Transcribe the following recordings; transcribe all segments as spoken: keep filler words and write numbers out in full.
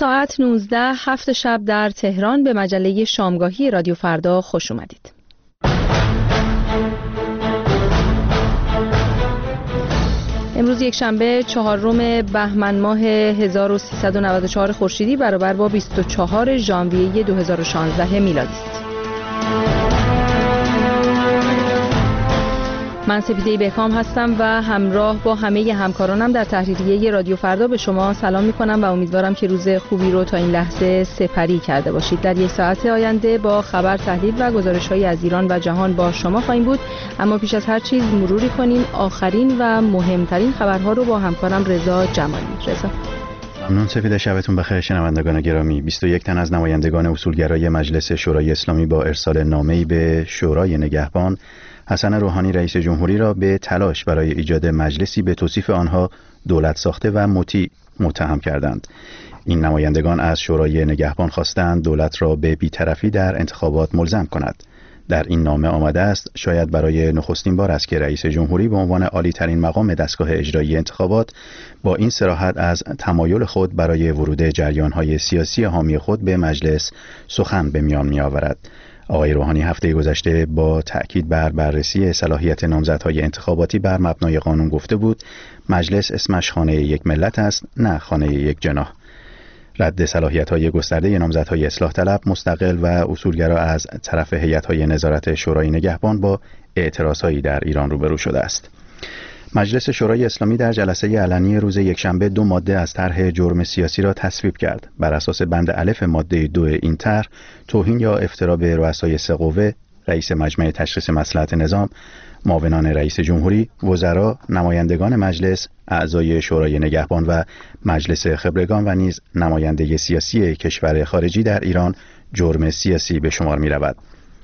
ساعت نوزده هفت شب در تهران به مجله شامگاهی رادیو فردا خوش اومدید. امروز یک شنبه چهارم بهمن ماه هزار و سیصد و نود و چهار خورشیدی برابر با بیست و چهارم ژانویه دو هزار و شانزده میلادی است. من سپیده بهکام هستم و همراه با همه همکارانم در تحریریه رادیو فردا به شما سلام می کنم و امیدوارم که روز خوبی رو تا این لحظه سپری کرده باشید. در یک ساعت آینده با خبر، تحلیل و گزارش‌هایی از ایران و جهان با شما خواهیم بود، اما پیش از هر چیز مروری کنیم آخرین و مهمترین خبرها رو با همکارم رضا جمالی. رضا. ممنون سپیده، شبتون بخیر شنوندگان گرامی. بیست و یک تن از نمایندگان اصولگرای مجلس شورای اسلامی با ارسال نامه‌ای به شورای نگهبان حسن روحانی رئیس جمهوری را به تلاش برای ایجاد مجلسی به توصیف آنها دولت ساخته و مطیع متهم کردند. این نمایندگان از شورای نگهبان خواستند دولت را به بی‌طرفی در انتخابات ملزم کند. در این نامه آمده است شاید برای نخستین بار است که رئیس جمهوری به عنوان عالی ترین مقام دستگاه اجرایی انتخابات با این صراحت از تمایل خود برای ورود جریان‌های سیاسی حامی خود به مجلس سخن به میان می‌آورد. آقای روحانی هفته گذشته با تأکید بر بررسی صلاحیت نامزدهای انتخاباتی بر مبنای قانون گفته بود مجلس اسمش خانه یک ملت است، نه خانه یک جناح. رد صلاحیت‌های گسترده نامزدهای اصلاح طلب، مستقل و اصولگرا از طرف هیئت‌های نظارت شورای نگهبان با اعتراضهایی در ایران روبرو شده است. مجلس شورای اسلامی در جلسه علنی روز یکشنبه دو ماده از طرح جرم سیاسی را تصویب کرد. بر اساس بند الف ماده دو این طرح، توهین یا افترا به رؤسای سه قوه، رئیس مجمع تشخیص مصلحت نظام، معاونان رئیس جمهوری، وزرا، نمایندگان مجلس، اعضای شورای نگهبان و مجلس خبرگان و نیز نماینده سیاسی کشور خارجی در ایران جرم سیاسی به شمار می رود.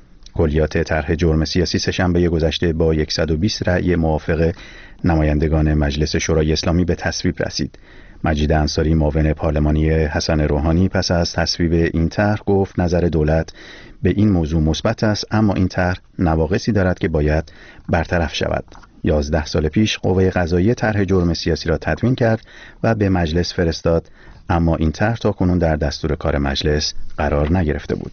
کلیات طرح جرم سیاسی سه‌شنبه گذشته با صد و بیست رأی موافق نمایندگان مجلس شورای اسلامی به تصویب رسید. مجید انصاری معاون پارلمانی حسن روحانی پس از تصویب این طرح گفت نظر دولت به این موضوع مثبت است، اما این طرح نواقصی دارد که باید برطرف شود. یازده سال پیش قوه قضاییه طرح جرم سیاسی را تدوین کرد و به مجلس فرستاد، اما این طرح تاکنون در دستور کار مجلس قرار نگرفته بود.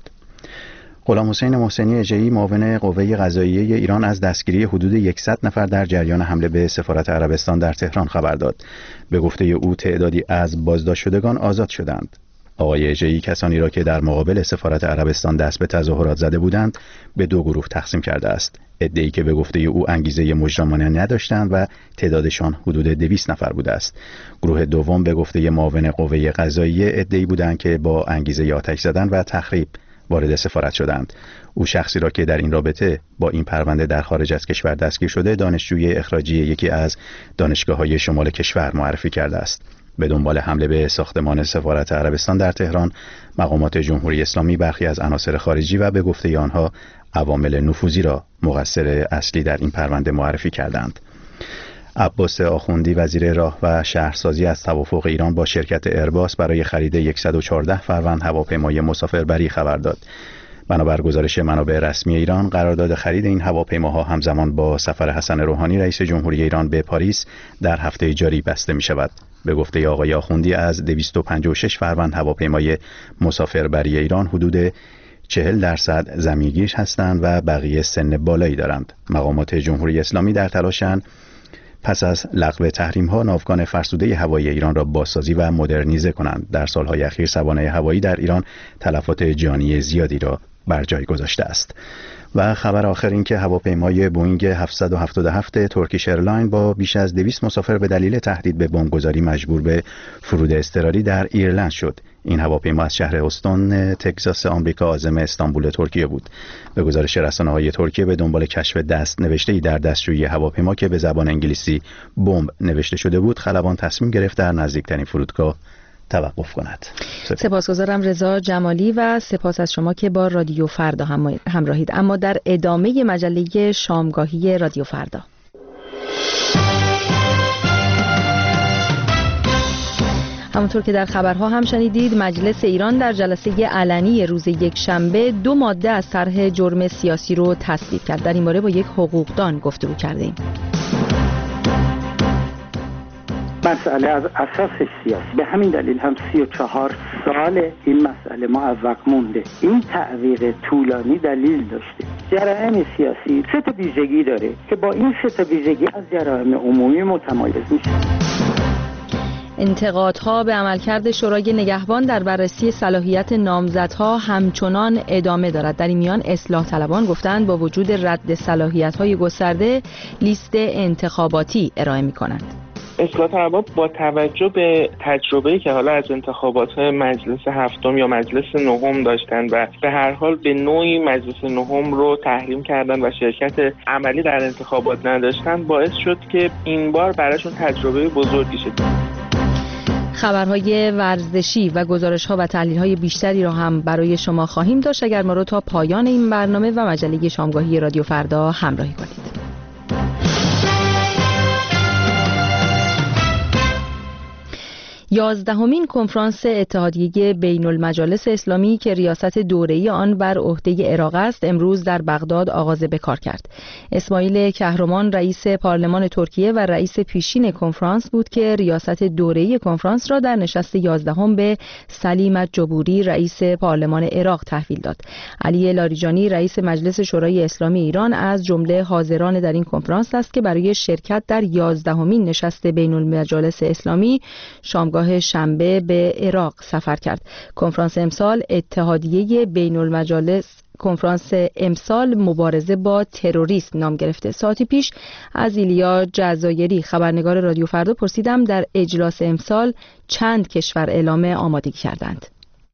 غلام حسین محسنی اژه‌ای معاون قوه قضاییه ایران از دستگیری حدود صد نفر در جریان حمله به سفارت عربستان در تهران خبر داد. به گفته او تعدادی از بازداشت شدگان آزاد شدند. آقای اژه‌ای کسانی را که در مقابل سفارت عربستان دست به تظاهرات زده بودند به دو گروه تقسیم کرده است. عده‌ای که به گفته او انگیزه مجرمانه نداشتند و تعدادشان حدود دویست نفر بوده است. گروه دوم به گفته معاون قوه قضاییه عده‌ای بودند که با انگیزه آتش زدن و تخریب وارد سفارت شدند. او شخصی را که در این رابطه با این پرونده در خارج از کشور دستگیر شده دانشجوی اخراجی یکی از دانشگاه‌های شمال کشور معرفی کرده است. به دنبال حمله به ساختمان سفارت عربستان در تهران، مقامات جمهوری اسلامی برخی از عناصر خارجی و به گفته آنها عوامل نفوذی را مقصر اصلی در این پرونده معرفی کردند. عباس آخوندی وزیر راه و شهرسازی از توافق ایران با شرکت ایرباس برای خرید صد و چهارده فروند هواپیمای مسافربری خبر داد. بنابر گزارش منابع رسمی ایران، قرارداد خرید این هواپیماها همزمان با سفر حسن روحانی رئیس جمهوری ایران به پاریس در هفته جاری بسته می شود. به گفته آقای آخوندی از دویست و پنجاه و شش فروند هواپیمای مسافربری ایران حدود چهل درصد زمینگیر هستند و بقیه سن بالایی دارند. مقامات جمهوری اسلامی در تلاشند پس از لغو تحریم‌ها ناوگان فرسوده هوایی ایران را بازسازی و مدرنیزه کنند. در سالهای اخیر سوانح هوایی در ایران تلفات جانی زیادی را بر جای گذاشته است. و خبر آخر این که هواپیمای بوئینگ هفتصد و هفتاد و هفت ترکیش ایرلاین با بیش از دویست مسافر به دلیل تهدید به بمبگذاری مجبور به فرود اضطراری در ایرلند شد. این هواپیما از شهر استون تگزاس آمریکا عازم استانبول ترکیه بود. به گزارش رسانه‌های ترکیه به دنبال کشف دست نوشته‌ای در دستشویی هواپیما که به زبان انگلیسی بمب نوشته شده بود، خلبان تصمیم گرفت در نزدیکترین فرودگاه توقف کند. سپاسگزارم رضا جمالی و سپاس از شما که با رادیو فردا هم همراهید. اما در ادامه مجله شامگاهی رادیو فردا، همونطور که در خبرها هم شنیدید، مجلس ایران در جلسه علنی روز یکشنبه دو ماده از طرح جرم سیاسی رو تصویب کرد. در این باره با یک حقوقدان گفتگو کردیم. مسئله از اساسش سیاسی. به همین دلیل هم سی و چهار سال این مسئله معوق مونده. این تعویق طولانی دلیل داشته. جرایم سیاسی سه تا ویژگی داره که با این سه تا ویژگی از جرایم عمومی متمایز میشه. انتقادها به عملکرد شورای نگهبان در بررسی صلاحیت نامزدها همچنان ادامه دارد. در این میان اصلاح طلبان گفتند با وجود رد صلاحیت‌های گسترده لیست انتخاباتی ارائه می‌کنند. اصلاح طلبان با توجه به تجربه‌ای که حالا از انتخابات مجلس هفتم یا مجلس نهم داشتن و به هر حال به نوعی مجلس نهم رو تحریم کردن و شرکت عملی در انتخابات نداشتن، باعث شد که این بار براشون تجربه بزرگی شد. خبرهای ورزشی و گزارش‌ها و تحلیل‌های بیشتری را هم برای شما خواهیم داشت. اگر ما رو تا پایان این برنامه و مجله شامگاهی رادیو فردا همراهی کنید. یازدهمین کنفرانس اتحادیه بین المجالس اسلامی که ریاست دوره‌ای آن بر عهده عراق است امروز در بغداد آغاز به کار کرد. اسماعیل کهرمان رئیس پارلمان ترکیه و رئیس پیشین کنفرانس بود که ریاست دوره‌ای کنفرانس را در نشست یازدهم به سلیم جبوری رئیس پارلمان عراق تحویل داد. علی لاریجانی رئیس مجلس شورای اسلامی ایران از جمله حاضران در این کنفرانس است که برای شرکت در یازدهمین نشست بین المجالس اسلامی شامگاه شنبه به عراق سفر کرد. کنفرانس امسال اتحادیه بین المجالس کنفرانس امسال مبارزه با تروریسم نام گرفته. ساعتی پیش از ایلیا جزایری خبرنگار رادیو فردا پرسیدم در اجلاس امسال چند کشور اعلام آمادگی کردند.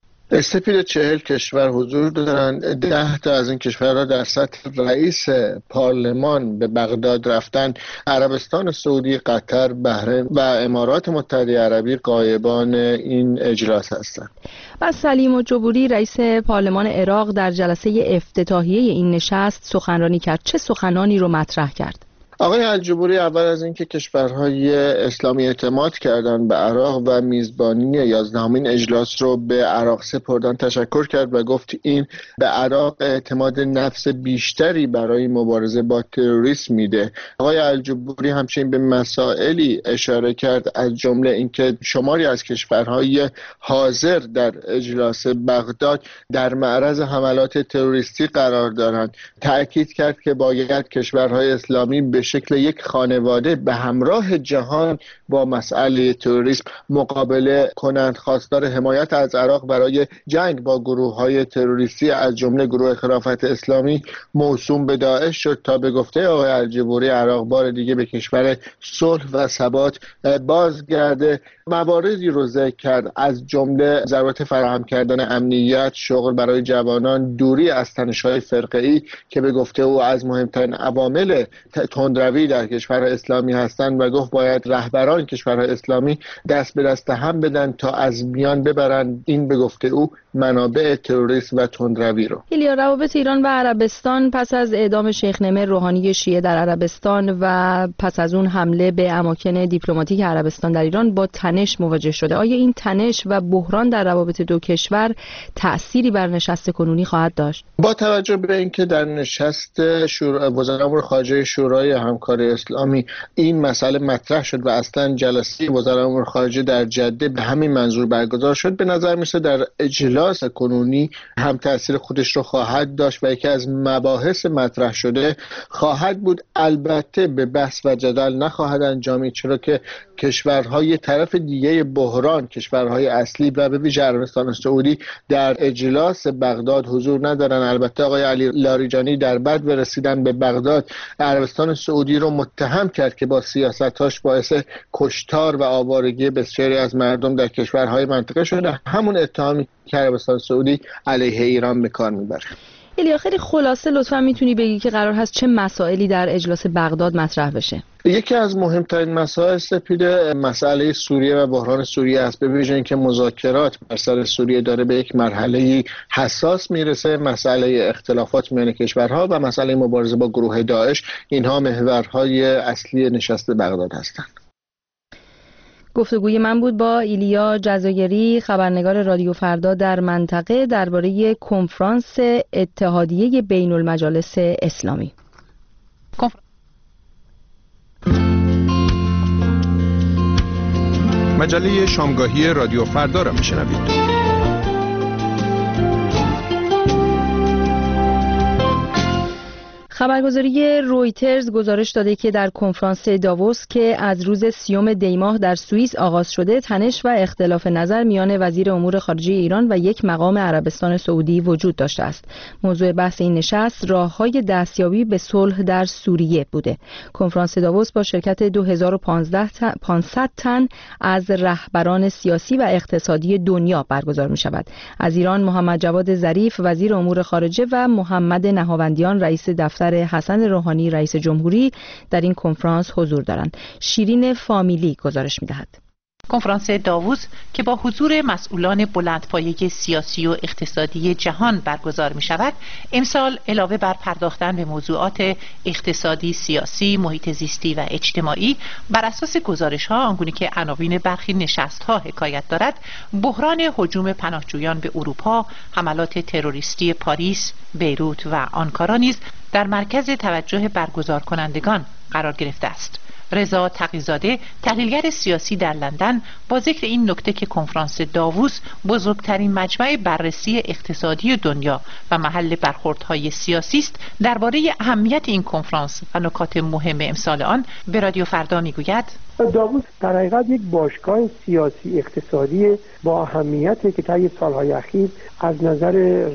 استپید چهل کشور حضور دارند. ده تا از این کشورها در سطح رئیس پارلمان به بغداد رفتن. عربستان سعودی، قطر، بحرین و امارات متحده عربی غایبان این اجلاس هستند. و سلیم جبوری رئیس پارلمان عراق در جلسه افتتاحیه این نشست سخنرانی کرد. چه سخنانی رو مطرح کرد؟ آقای الجبوری اول از اینکه کشورهای اسلامی اعتماد کردند به عراق و میزبانی یازدهمین اجلاس رو به عراق سپردن تشکر کرد و گفت این به عراق اعتماد نفس بیشتری برای مبارزه با تروریسم میده. آقای الجبوری همچنین به مسائلی اشاره کرد از جمله اینکه شماری از کشورهای حاضر در اجلاس بغداد در معرض حملات تروریستی قرار دارند. تأکید کرد که باید کشورهای اسلامی به شکل یک خانواده به همراه جهان با مسئله تروریسم مقابله کنند. خواستار حمایت از عراق برای جنگ با گروه‌های تروریستی از جمله گروه خلافت اسلامی موسوم به داعش شد. تا به گفته آقای الجبوری عراق بار دیگه به کشور صلح و ثبات بازگرده. مواردی رو ذکر کرد از جمله ضرورت فراهم کردن امنیت، شغل برای جوانان، دوری از تنش‌های فرقه‌ای که به گفته او از مهمترین عوامل تندروی در کشورهای اسلامی هستند و گفت باید رهبران کشورهای اسلامی دست به دست هم بدن تا از میان ببرند این به گفته او منابع تروریسم و تندروی رو. ایلیا، روابط ایران و عربستان پس از اعدام شیخ نمر روحانی شیعه در عربستان و پس از اون حمله به اماکن دیپلماتیک عربستان در ایران با تنش مواجه شده. آیا این تنش و بحران در روابط دو کشور تأثیری بر نشست کنونی خواهد داشت؟ با توجه به اینکه در نشست شورا وزرای امور خارجه شورای همکاری اسلامی این مسئله مطرح شد و اصلا جلسه وزرای امور خارجه در جده به همین منظور برگزار شد، به نظر میسه در اجلاس کنونی هم تأثیر خودش رو خواهد داشت و یکی از مباحث مطرح شده خواهد بود. البته به بحث و جدل نخواهد انجامید، چرا که کشورهای طرف دیگه بحران، کشورهای اصلی و به ویژه عربستان سعودی در اجلاس بغداد حضور ندارن. البته آقای علی لاریجانی در بعد رسیدن به بغداد عربستان سعودی رو متهم کرد که با سیاستاش باعث کشتار و آوارگی بسیاری از مردم در کشورهای منطقه شده. همون اتهامی که عربستان سعودی علیه ایران به کار میبره. ایلیا، خیلی خلاصه لطفا میتونی بگی که قرار هست چه مسائلی در اجلاس بغداد مطرح بشه؟ یکی از مهمترین مسائل سپید مسئله سوریه و بحران سوریه است. به ویژه اینکه مذاکرات بر سر سوریه داره به یک مرحله حساس میرسه. مسئله اختلافات میان کشورها و مسئله مبارزه با گروه داعش، اینها محورهای اصلی نشست بغداد هستند. گفتگوی من بود با ایلیا جزایری خبرنگار رادیو فردا در منطقه درباره کنفرانس اتحادیه بین المجالس اسلامی. مجله شامگاهی رادیو فردا را میشنوید. خبرگزاری رویترز گزارش داده که در کنفرانس داووس که از روز سیوم دی ماه در سوئیس آغاز شده، تنش و اختلاف نظر میان وزیر امور خارجه ایران و یک مقام عربستان سعودی وجود داشته است. موضوع بحث این نشست راه‌های دستیابی به صلح در سوریه بوده. کنفرانس داووس با شرکت دو هزار و پانصد تن از رهبران سیاسی و اقتصادی دنیا برگزار می شود. از ایران محمد جواد ظریف وزیر امور خارجه و محمد نهاوندیان رئیس دفتر حسن روحانی رئیس جمهوری در این کنفرانس حضور دارند. شیرین فامیلی گزارش می‌دهد. کنفرانس داووس که با حضور مسئولان بلندپایه سیاسی و اقتصادی جهان برگزار می شود، امسال علاوه بر پرداختن به موضوعات اقتصادی، سیاسی، محیط زیستی و اجتماعی، بر اساس گزارش ها آنگونه که عناوین برخی نشست ها حکایت دارد، بحران هجوم پناهجویان به اروپا، حملات تروریستی پاریس، بیروت و آنکارا نیز در مرکز توجه برگزار کنندگان قرار گرفته است. رضا تقی‌زاده تحلیلگر سیاسی در لندن با ذکر این نکته که کنفرانس داووس بزرگترین مجمع بررسی اقتصادی دنیا و محل برخوردهای سیاسی است، درباره اهمیت این کنفرانس و نکات مهم امسال آن به رادیو فردا میگوید: داووس در حقیقت یک باشگاه سیاسی اقتصادی با اهمیتی که طی سالهای اخیر از نظر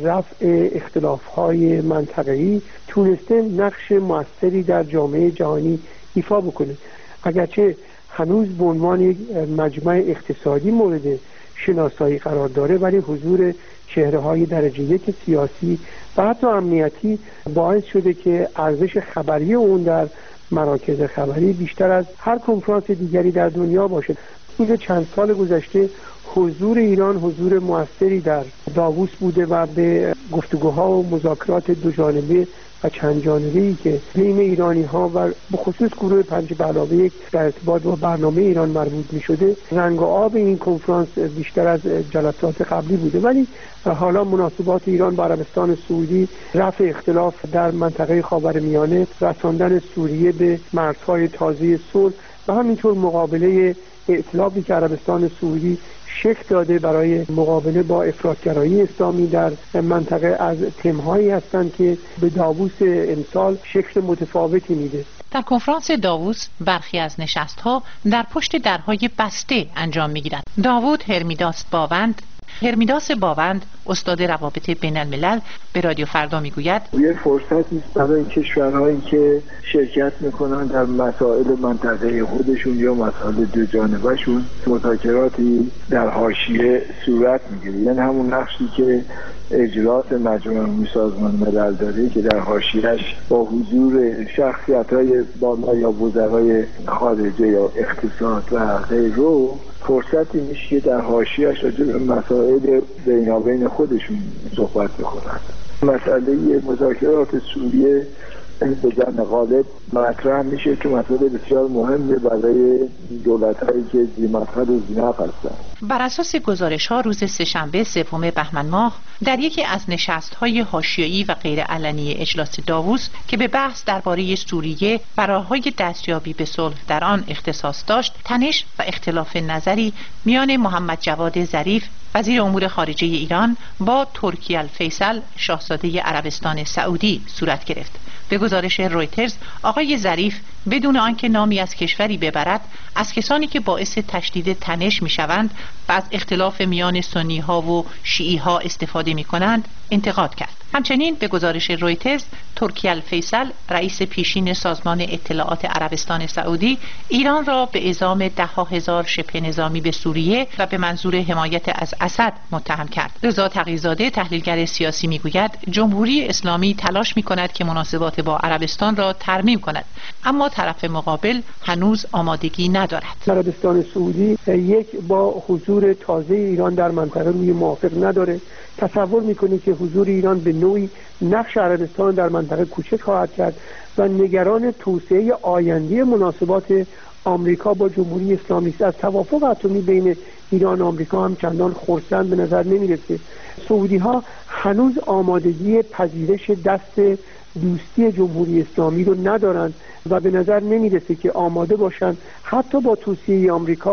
رفع اختلاف‌های منطقه‌ای تونسته نقش موثری در جامعه جهانی ایفا بکنه. اگرچه هنوز به عنوان یک مجمع اقتصادی مورد شناسایی قرار داره، ولی حضور چهره‌های درجه یک سیاسی و حتی امنیتی باعث شده که ارزش خبری اون در مراکز خبری بیشتر از هر کنفرانس دیگری در دنیا باشه. طول چند سال گذشته حضور ایران حضور موثری در داووس بوده و به گفتگوها و مذاکرات دو جانبه و چند جانبه‌ای که بین ایرانی‌ها و به خصوص گروه پنج به علاوه یک در ارتباط با برنامه ایران مربوط می‌شده، رنگ و آب این کنفرانس بیشتر از جلسات قبلی بوده. ولی حالا مناسبات ایران با عربستان سعودی، رفع اختلاف در منطقه خاورمیانه، رساندن سوریه به مرزهای تازه صلح و همینطور مقابله ائتلافی که عربستان سعودی شکل داده برای مقابله با افراطگرایی اسلامی در منطقه، از تم‌هایی هستند که به داووس امسال شکل متفاوتی میده. در کنفرانس داووس برخی از نشست‌ها در پشت درهای بسته انجام می‌گیرند. داوود هرمیداس باوند هرمیداس باوند استاد روابط بین الملل به رادیو فردا میگوید: یه فرصتی است برای کشورهایی که شرکت میکنن در مسائل منطقه خودشون یا مسائل دو جانبه‌شون مذاکراتی در حاشیه صورت میگیره. یعنی همون نقشی که اجلاس مجمع عمومی سازمان ملل داره که در حاشیه‌اش با حضور شخصیت‌های بالا یا وزرای خارجه یا اقتصاد و غیره فرصتی میشه که در حاشیه‌اش راجع به مسائل بینابین خودشون صحبت بکنند. مسئله مذاکرات سوریه به جان غالب مطرح میشه که مسئله بسیار مهمه برای دولت‌هایی که ذی‌مدخل و ذی‌نفع هستند. بر اساس گزارش‌ها روز سه‌شنبه سوم بهمن ماه در یکی از نشست‌های حاشیه‌ای و غیرعلنی اجلاس داووس که به بحث درباره سوریه و راه‌های دستیابی به صلح در آن اختصاص داشت، تنش و اختلاف نظری میان محمد جواد ظریف وزیر امور خارجه ایران با ترکی الفیصل شاهزاده عربستان سعودی صورت گرفت. به گزارش رویترز، آقای ظریف بدون آنکه نامی از کشوری ببرد، از کسانی که باعث تشدید تنش میشوند و از اختلاف میان سنی ها و شیعی ها استفاده می کنند انتقاد کرد. همچنین به گزارش رویترز، ترکی الفیصل رئیس پیشین سازمان اطلاعات عربستان سعودی ایران را به اعزام ده ها هزار شبه نظامی به سوریه و به منظور حمایت از اسد متهم کرد. رضا تقی‌زاده تحلیلگر سیاسی میگوید جمهوری اسلامی تلاش می کند که مناسبات با عربستان را ترمیم کند، اما طرف مقابل هنوز آمادگی ندارد. عربستان سعودی یک با حضور تازه ایران در منطقه روی موافق نداره. تصور میکنه که حضور ایران به نوعی نقش عربستان در منطقه کوچک خواهد کرد و نگران توسعه آینده مناسبات آمریکا با جمهوری اسلامی است. از توافق اتمی بین ایران و آمریکا هم چندان خرسند به نظر نمیرسه. سعودی ها هنوز آمادگی پذیرش دست دوستی جمهوری اسلامی رو ندارند و به نظر نمیرسه که آماده باشند حتی با توصیه آمریکا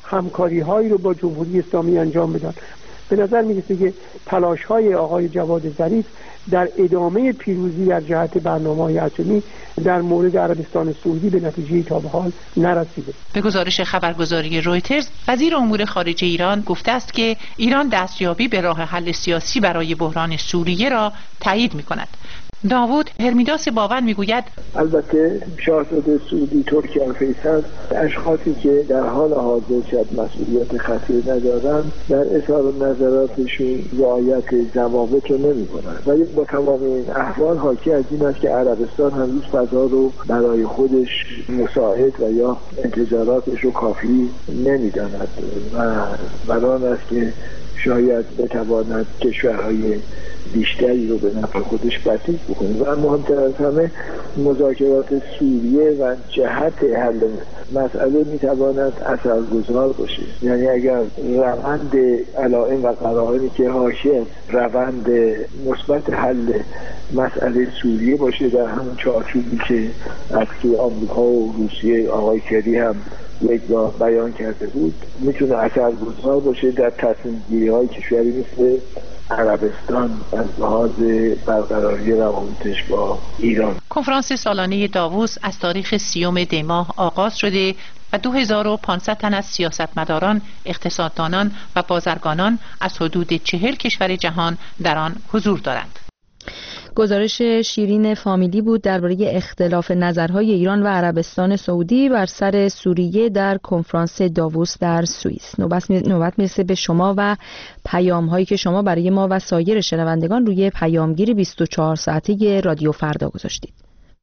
همکاری هایی رو با جمهوری اسلامی انجام بدن. به نظر میرسه که تلاش های آقای جواد ظریف در ادامه پیروزی در جهت برنامه‌های اتمی در مورد عربستان سعودی به نتیجه تا به حال نرسیده. به گزارش خبرگزاری رویترز، وزیر امور خارجه ایران گفته است که ایران دستیابی به راه حل سیاسی برای بحران سوریه را تایید می‌کند. داوود هرمیداس باون میگوید البته شاهزاده سعودی ترکی الفیصل اشخاصی که در حال حاضر شاید مسئولیت خطیر ندارند در اظهار نظراتشون رعایت ضوابط رو نمی‌کنند، ولی با تمام این احوال حاکی از این است که عربستان هنوز فضا رو برای خودش مساعد و یا انتظاراتش رو کافی نمی‌داند و برای است که شاید بتواند کشورهای بیشتری رو به نفع خودش بسیج بکنه. و مهمتر از همه مذاکرات سوریه و جهت حل مسئله میتواند اثرگذار باشه. یعنی اگر روند علائم و قرائنی که حاشیه روند مثبت حل مسئله سوریه باشه در همون چارچوبی که از سوی آمریکا و روسیه آقای کری هم یک بار بیان کرده بود، میتونه اثرگذار باشه در تصمیم گیری های کشوری مثل عربستان از لحاظ برقراری روابطش با ایران. کنفرانس سالانه داووس از تاریخ سیوم دی ماه آغاز شده و دو هزار و پانصد تن از سیاستمداران، اقتصاددانان و بازرگانان از حدود چهل کشور جهان در آن حضور دارند. گزارش شیرین فامیلی بود درباره اختلاف نظرهای ایران و عربستان سعودی بر سر سوریه در کنفرانس داووس در سوئیس. نوبت نوبت میرسه به شما و پیام هایی که شما برای ما و سایر شنوندگان روی پیامگیر بیست و چهار ساعته رادیو فردا گذاشتید.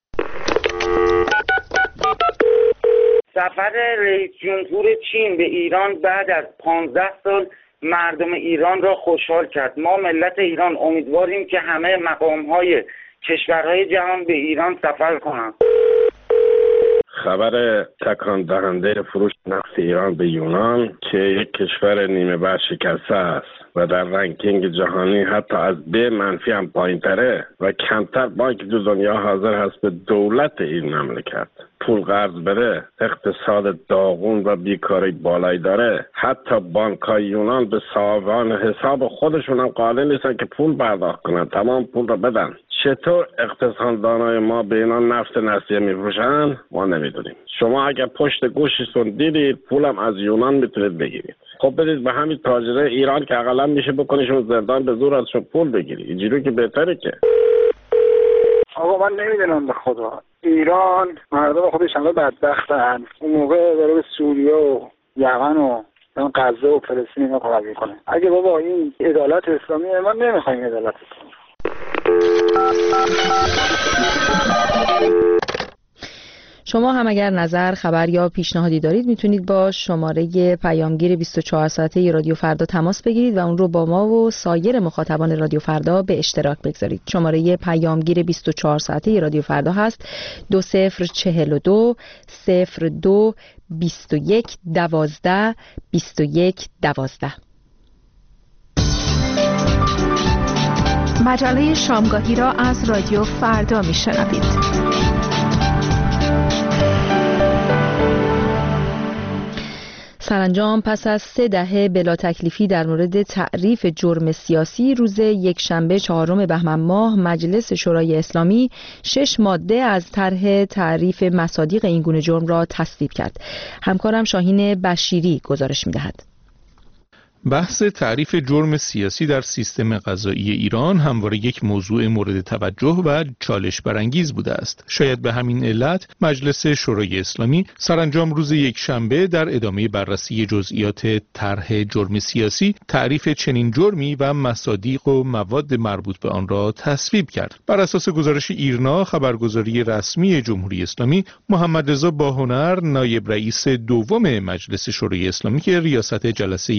سفر رئیس جمهور چین به ایران بعد از پانزده سال مردم ایران را خوشحال کرد. ما ملت ایران امیدواریم که همه مقام‌های کشورهای جهان به ایران سفر کنند. خبر تکان دهنده فروش نفت ایران به یونان که یک کشور نیمه برشکسته است و در رنکینگ جهانی حتی از به منفی هم پایین تره و کمتر بانک دو دنیا حاضر هست به دولت این مملکت پول قرض بده، اقتصاد داغون و بیکاری بالایی داره، حتی بانک‌های یونان به صاحبان حساب خودشون هم قادر نیستن که پول پرداخت کنن، تمام پول رو بدن. چطور اقتصاددانای ما به اینا نفت نسیه میفروشن ما نمیدونیم. شما اگر پشت گوشتون دیدید پولم از یونان میتونید بگیرید. خب بدید به همین تاجره ایران که اقلا میشه بکنیشون زندان به زور ازشون پول بگیری. اینجوری که بهتره که. آقا من نمیدونم به خدا. ایران مردم خودش همه بدبختن. اون موقع داره به سوریه و یمن و غزه و فلسطین اینا کمک میکنه. اگه بابا این عدالت اسلامیه، ما نمیخوایم عدالت اسلامی. شما هم اگر نظر، خبر یا پیشنهادی دارید میتونید با شماره پیامگیر بیست و چهار ساعته رادیو فردا تماس بگیرید و اون رو با ما و سایر مخاطبان رادیو فردا به اشتراک بگذارید. شماره پیامگیر بیست و چهار ساعته رادیو فردا هست دو صفر چهل و دو صفر دو بیست و یک دوازده بیست و یک دوازده. مجله شامگاهی را از رادیو فردا میشنوید. سرانجام پس از سه دهه بلا تکلیفی در مورد تعریف جرم سیاسی، روز یکشنبه چهارم بهمن ماه مجلس شورای اسلامی شش ماده از طرح تعریف مصادیق این گونه جرم را تصویب کرد. همکارم شاهین بشیری گزارش می‌دهد. بحث تعریف جرم سیاسی در سیستم قضایی ایران همواره یک موضوع مورد توجه و چالش برانگیز بوده است. شاید به همین علت مجلس شورای اسلامی سرانجام روز یکشنبه در ادامه بررسی جزئیات طرح جرم سیاسی تعریف چنین جرمی و مصادیق و مواد مربوط به آن را تصویب کرد. بر اساس گزارش ایرنا، خبرگزاری رسمی جمهوری اسلامی، محمد رضا باهنر، نایب رئیس دوم مجلس شورای اسلامی که ریاست جلسه علنی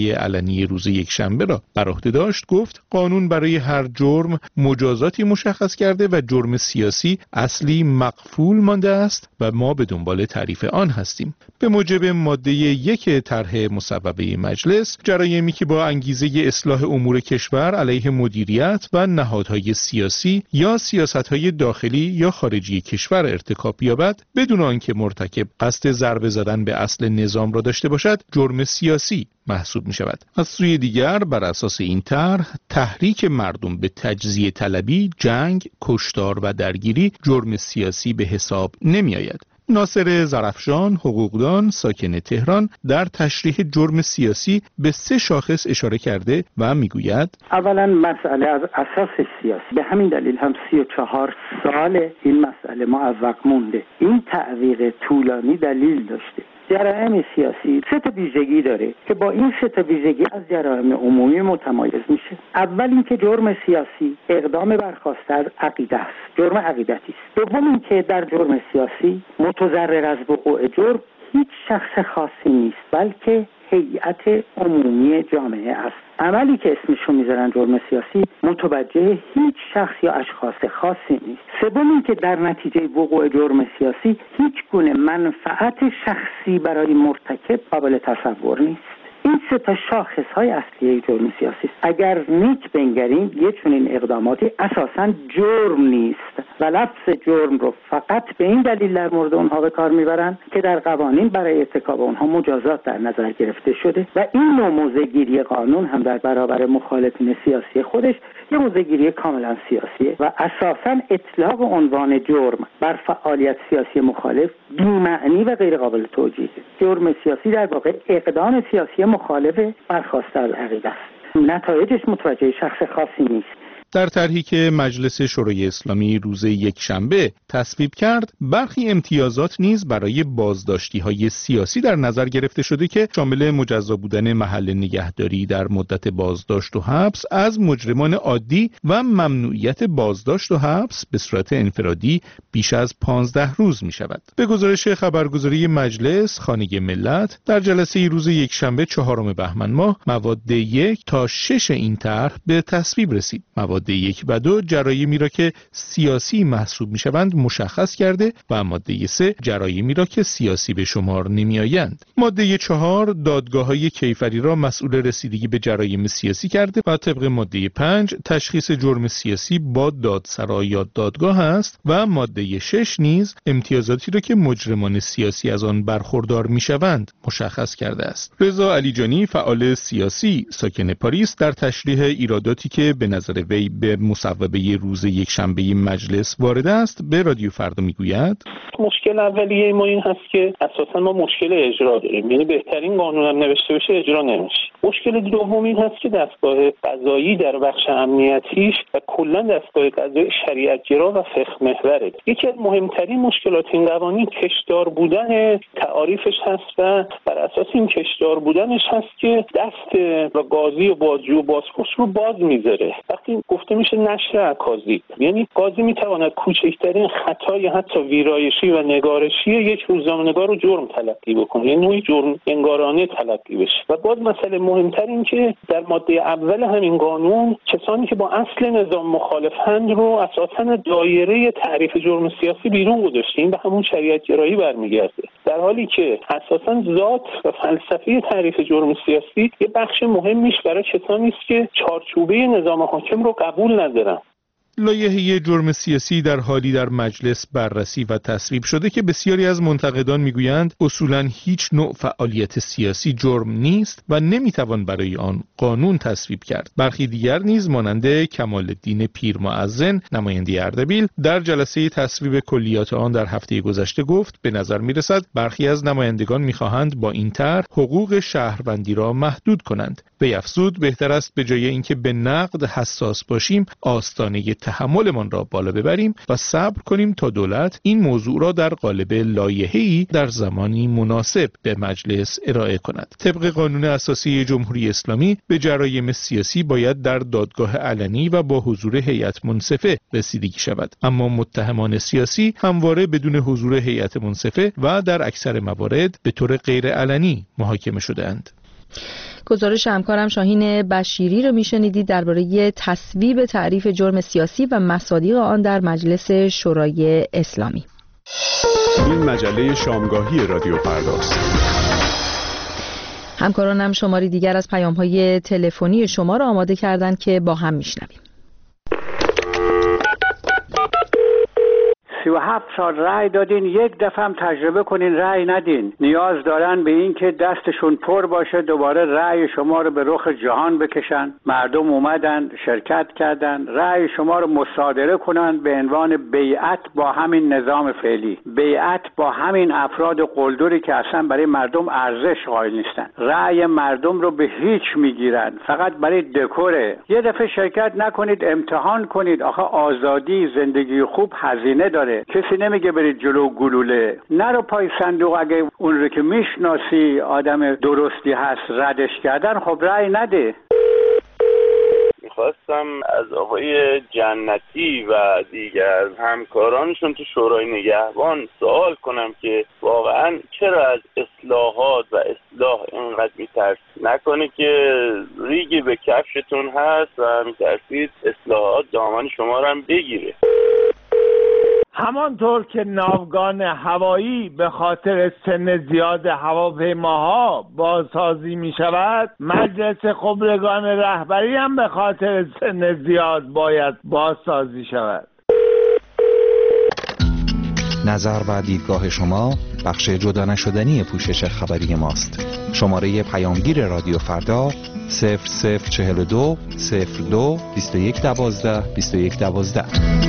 علنی روز یکشنبه را بر عهده داشت، گفت قانون برای هر جرم مجازاتی مشخص کرده و جرم سیاسی اصلی مقفول مانده است و ما به دنبال تعریف آن هستیم. به موجب ماده یک طرح مصوبه مجلس، جرایمی که با انگیزه اصلاح امور کشور علیه مدیریت و نهادهای سیاسی یا سیاستهای داخلی یا خارجی کشور ارتکاب یابد بدون آنکه مرتکب قصد ضربه زدن به اصل نظام را داشته باشد، جرم سیاسی محسوب می شود. از سوی دیگر بر اساس این طرح، تحریک مردم به تجزیه طلبی، جنگ، کشتار و درگیری جرم سیاسی به حساب نمی آید. ناصر زرفشان، حقوقدان ساکن تهران، در تشریح جرم سیاسی به سه شاخص اشاره کرده و میگوید: اولا مسئله از اساس سیاسی، به همین دلیل هم سی و چهار سال این مسئله معوق مونده. این تعویق طولانی دلیل داشته. جرایم سیاسی سه تا ویژگی داره که با این سه تا ویژگی از جرایم عمومی متمایز میشه. اول اینکه جرم سیاسی اقدام برخواسته از عقیده است، جرم عقیدتی است. دوم اینکه در جرم سیاسی متضرر از وقوع جرم هیچ شخص خاصی نیست، بلکه هیئت عمومی جامعه است. عملی که اسمشو میذارن جرم سیاسی متوجه هیچ شخص یا اشخاص خاصی نیست. سوم اینکه در نتیجه وقوع جرم سیاسی هیچ گونه منفعت شخصی برای مرتکب قابل تصور نیست. این سه تا شاخص های اصلی جرم سیاسی است. اگر نیک بنگریم یه چنین اقداماتی اساساً جرم نیست و لفظ جرم رو فقط به این دلیل در مورد اونها به کار میبرن که در قوانین برای ارتکاب اونها مجازات در نظر گرفته شده و این نوع موضع‌گیری قانون هم در برابر مخالفین سیاسی خودش یه موضع‌گیری کاملا سیاسیه و اساساً اطلاق عنوان جرم بر فعالیت سیاسی مخالف بی‌معنی و غیر قابل توجیه. جرم سیاسی در واقع اقدام سیاسی مخالف برخواسته از عقیده است. نتایجش متوجه شخص خاصی نیست. در طرحی که مجلس شورای اسلامی روز یکشنبه تصویب کرد، برخی امتیازات نیز برای بازداشتی‌های سیاسی در نظر گرفته شده که شامل مجزا بودن محل نگهداری در مدت بازداشت و حبس از مجرمان عادی و ممنوعیت بازداشت و حبس به صورت انفرادی بیش از پانزده روز می شود. به گزارش خبرگزاری مجلس، خانه ملت در جلسه روز یکشنبه چهارم بهمن ماه مواد یک تا شش این طرح به تصویب رسید. مواد یک و دو جرایمی را که سیاسی محسوب می شوند مشخص کرده و ماده سه جرایمی را که سیاسی به شمار نمی آیند. ماده چهار دادگاه‌های کیفری را مسئول رسیدگی به جرایم سیاسی کرده و طبق ماده پنج تشخیص جرم سیاسی با دادسرا یا دادگاه است و ماده شش نیز امتیازاتی را که مجرمان سیاسی از آن برخوردار می شوند مشخص کرده است. رضا علیجانی، فعال سیاسی ساکن پاریس، در تشریح ایراداتی که به نظر وی به مصوبه روز یکشنبه مجلس وارد است به رادیو فردا میگوید: مشکل اولیه ما این هست که اساسا ما مشکل اجرا داریم، یعنی بهترین قانون هم نوشته بشه اجرا نمیشه. مشکل دوم این هست که دستگاه قضایی در بخش امنیتیش و کلا دستگاه قضایی شریعت‌گرا و فقه محوره. یکی از مهمترین مشکلات این قوانین کشدار بودن تعاریفش هست و بر اساس این کشدار بودنش هست که دست و قاضی و بازجو و بازپرس رو باز میذاره. وقتی گفته میشه نشر عکاسی، یعنی قاضی میتواند کوچکترین خطای حتی ویرایشی و نگارشی یک روزنامه‌نگار رو جرم تلقی بکنه، یعنی نوعی جرم انگارانه تلقی بشه. و باز مسئله مهمتر این که در ماده اول همین قانون کسانی که با اصل نظام مخالفند رو اساساً دایره تعریف جرم سیاسی بیرون گذاشته، این به همون شریعت گرایی برمیگرده، در حالی که اساساً ذات و فلسفه تعریف جرم سیاسی یه بخش مهمیش برای کسانی است که چارچوبه نظام حاکم رو قبول ندارن. لایحه جرم سیاسی در حالی در مجلس بررسی و تصویب شده که بسیاری از منتقدان میگویند اصولاً هیچ نوع فعالیت سیاسی جرم نیست و نمیتوان برای آن قانون تصویب کرد. برخی دیگر نیز مانند کمال الدین پیرمعظم، نماینده اردبیل، در جلسه تصویب کلیات آن در هفته گذشته گفت به نظر میرسد برخی از نمایندگان میخواهند با این طرح حقوق شهروندی را محدود کنند. وی افزود بهتر است به جای اینکه به نقد حساس باشیم آستانه تحملمان را بالا ببریم و صبر کنیم تا دولت این موضوع را در قالب لایحه‌ای در زمانی مناسب به مجلس ارائه کند. طبق قانون اساسی جمهوری اسلامی به جرایم سیاسی باید در دادگاه علنی و با حضور هیئت منصفه رسیدگی شود، اما متهمان سیاسی همواره بدون حضور هیئت منصفه و در اکثر موارد به طور غیر علنی محاکمه شده‌اند. گزارش همکارم شاهین بشیری رو میشنیدید درباره تصویب تعریف جرم سیاسی و مصادیق آن در مجلس شورای اسلامی. این مجله شامگاهی رادیو فرداست. همکارانم شماری دیگر از پیام‌های تلفنی شما را آماده کردند که با هم میشنویم. سی و هفت سال رأی دادین، یک دفعه هم تجربه کنین رأی ندین. نیاز دارن به این که دستشون پر باشه دوباره رأی شما رو به رخ جهان بکشن. مردم اومدن شرکت کردن، رأی شما رو مصادره کنن به عنوان بیعت با همین نظام فعلی، بیعت با همین افراد قلدری که اصلا برای مردم ارزش قائل نیستن. رأی مردم رو به هیچ میگیرن، فقط برای دکوره. یه دفعه شرکت نکنید، امتحان کنید. آخه آزادی، زندگی خوب هزینه داره. کسی نمیگه برید جلو گلوله. نرو پای صندوق. اگه اون رو که میشناسی آدم درستی هست ردش کردن، خب رأی نده. میخواستم از آقای جنتی و دیگر همکارانشون تو شورای نگهبان سوال کنم که واقعا چرا از اصلاحات و اصلاح اینقدر میترسید؟ نکنه که ریگی به کفشتون هست و میترسید اصلاحات دامن شما رو هم بگیره. همانطور که ناوگان هوایی به خاطر سن زیاد هواپیماها بازسازی می شود، مجلس خبرگان رهبری هم به خاطر سن زیاد باید بازسازی شود. نظر و دیدگاه شما بخش جدا نشدنی پوشش خبری ماست. شماره پیامگیر رادیو فردا صفر صفر چهل و دو صفر دو بیست و یک دوازده بیست و یک دوازده.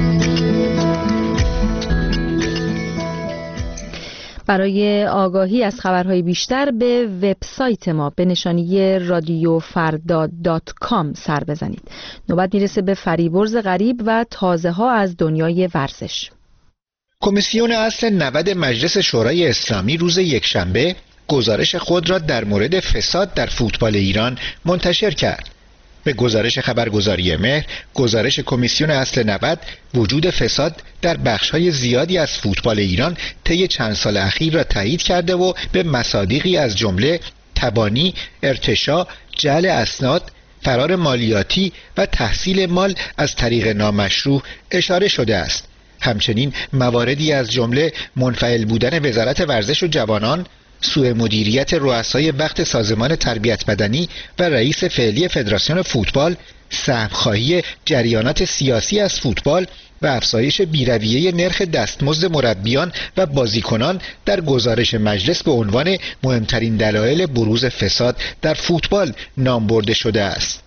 برای آگاهی از خبرهای بیشتر به وبسایت ما به نشانی رادیو فردا دات کام سر بزنید. نوبت میرسه به فریبرز غریب و تازه ها از دنیای ورزش. کمیسیون اصل نود مجلس شورای اسلامی روز یکشنبه گزارش خود را در مورد فساد در فوتبال ایران منتشر کرد. به گزارش خبرگزاری مهر، گزارش کمیسیون اصل نود وجود فساد در بخش‌های زیادی از فوتبال ایران طی چند سال اخیر را تایید کرده و به مصادیقی از جمله تبانی، ارتشاء، جعل اسناد، فرار مالیاتی و تحصیل مال از طریق نامشروع اشاره شده است. همچنین مواردی از جمله منفعل بودن وزارت ورزش و جوانان، سوء مدیریت رؤسای وقت سازمان تربیت بدنی و رئیس فعلی فدراسیون فوتبال، سهم‌خواهی جریانات سیاسی از فوتبال و افزایش بی‌رویه نرخ دستمزد مربیان و بازیکنان در گزارش مجلس به عنوان مهمترین دلایل بروز فساد در فوتبال نام برده شده است.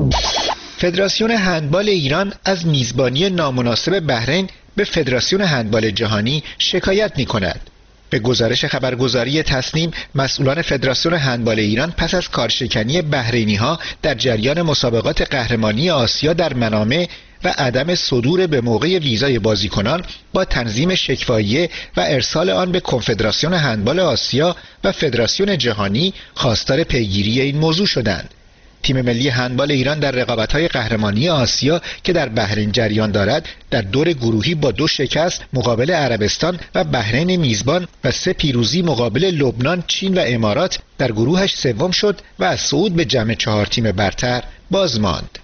فدراسیون هندبال ایران از میزبانی نامناسب بحرین به فدراسیون هندبال جهانی شکایت می‌کند. به گزارش خبرگزاری تصنیم، مسئولان فدراسیون هندبال ایران پس از کارشکنی بحرینی‌ها در جریان مسابقات قهرمانی آسیا در منامه و عدم صدور به موقع ویزای بازیکنان با تنظیم شکواییه و ارسال آن به کنفدراسیون هندبال آسیا و فدراسیون جهانی خواستار پیگیری این موضوع شدند. تیم ملی هندبال ایران در رقابت‌های قهرمانی آسیا که در بحرین جریان دارد در دور گروهی با دو شکست مقابل عربستان و بحرین میزبان و سه پیروزی مقابل لبنان، چین و امارات در گروهش سوم شد و از صعود به جمع چهار تیم برتر باز ماند.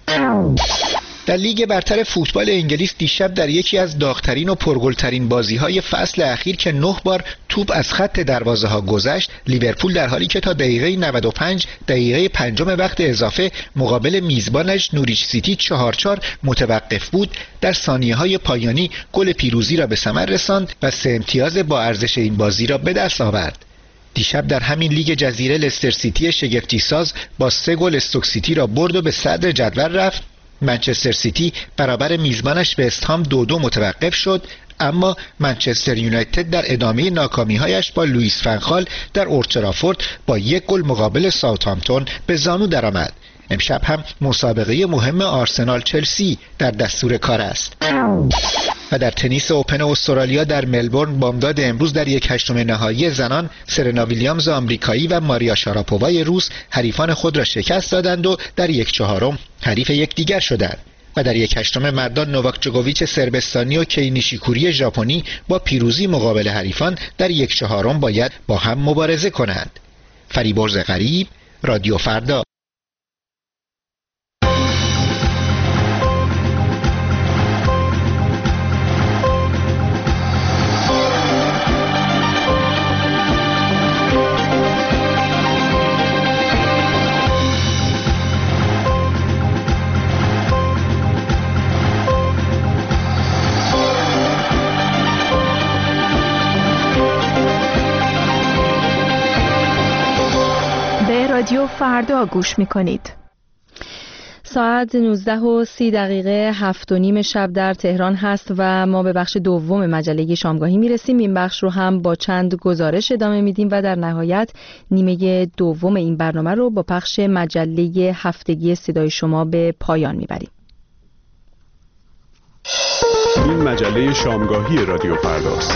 در لیگ برتر فوتبال انگلیس دیشب در یکی از داغ‌ترین و پرگل‌ترین بازی‌های فصل اخیر که نه بار توپ از خط دروازه‌ها گذشت، لیورپول در حالی که تا دقیقه نود و پنج دقیقه پنجم وقت اضافه مقابل میزبانش نوریچ سیتی چهار چهار متوقف بود، در ثانیه‌های پایانی گل پیروزی را به ثمر رساند و سه امتیاز با ارزش این بازی را به دست آورد. دیشب در همین لیگ جزیره لستر سیتی شگفتی ساز با سه گل استوک سیتی را برد و به صدر جدول رفت. منچستر سیتی برابر میزبانش وست هام دو دو متوقف شد، اما منچستر یونایتد در ادامه ناکامی‌هایش با لوئیس فنخال در اولد ترافورد با یک گل مقابل ساوثهامپتون به زانو درآمد. امشب هم مسابقه مهم آرسنال چلسی در دستور کار است. و در تنیس اوپن استرالیا در ملبورن بامداد امروز در یک هشتم نهایی زنان سرنا ویلیامز آمریکایی و ماریا شاراپووای روس حریفان خود را شکست دادند و در یک چهارم حریف یکدیگر شدند. و در یک هشتم مردان نوواک جوکوویچ سربستانی و کی نیشیکوری ژاپنی با پیروزی مقابل حریفان در یک چهارم باید با هم مبارزه کنند. فریبرز غریب، رادیو فردا. فردا گوش میکنید. ساعت نوزده و سی دقیقه هفت و نیم شب در تهران هست و ما به بخش دوم مجله شامگاهی میرسیم. این بخش رو هم با چند گزارش ادامه میدیم و در نهایت نیمه دوم این برنامه رو با پخش مجله هفتگی صدای شما به پایان میبریم. این مجله شامگاهی رادیو فرداست.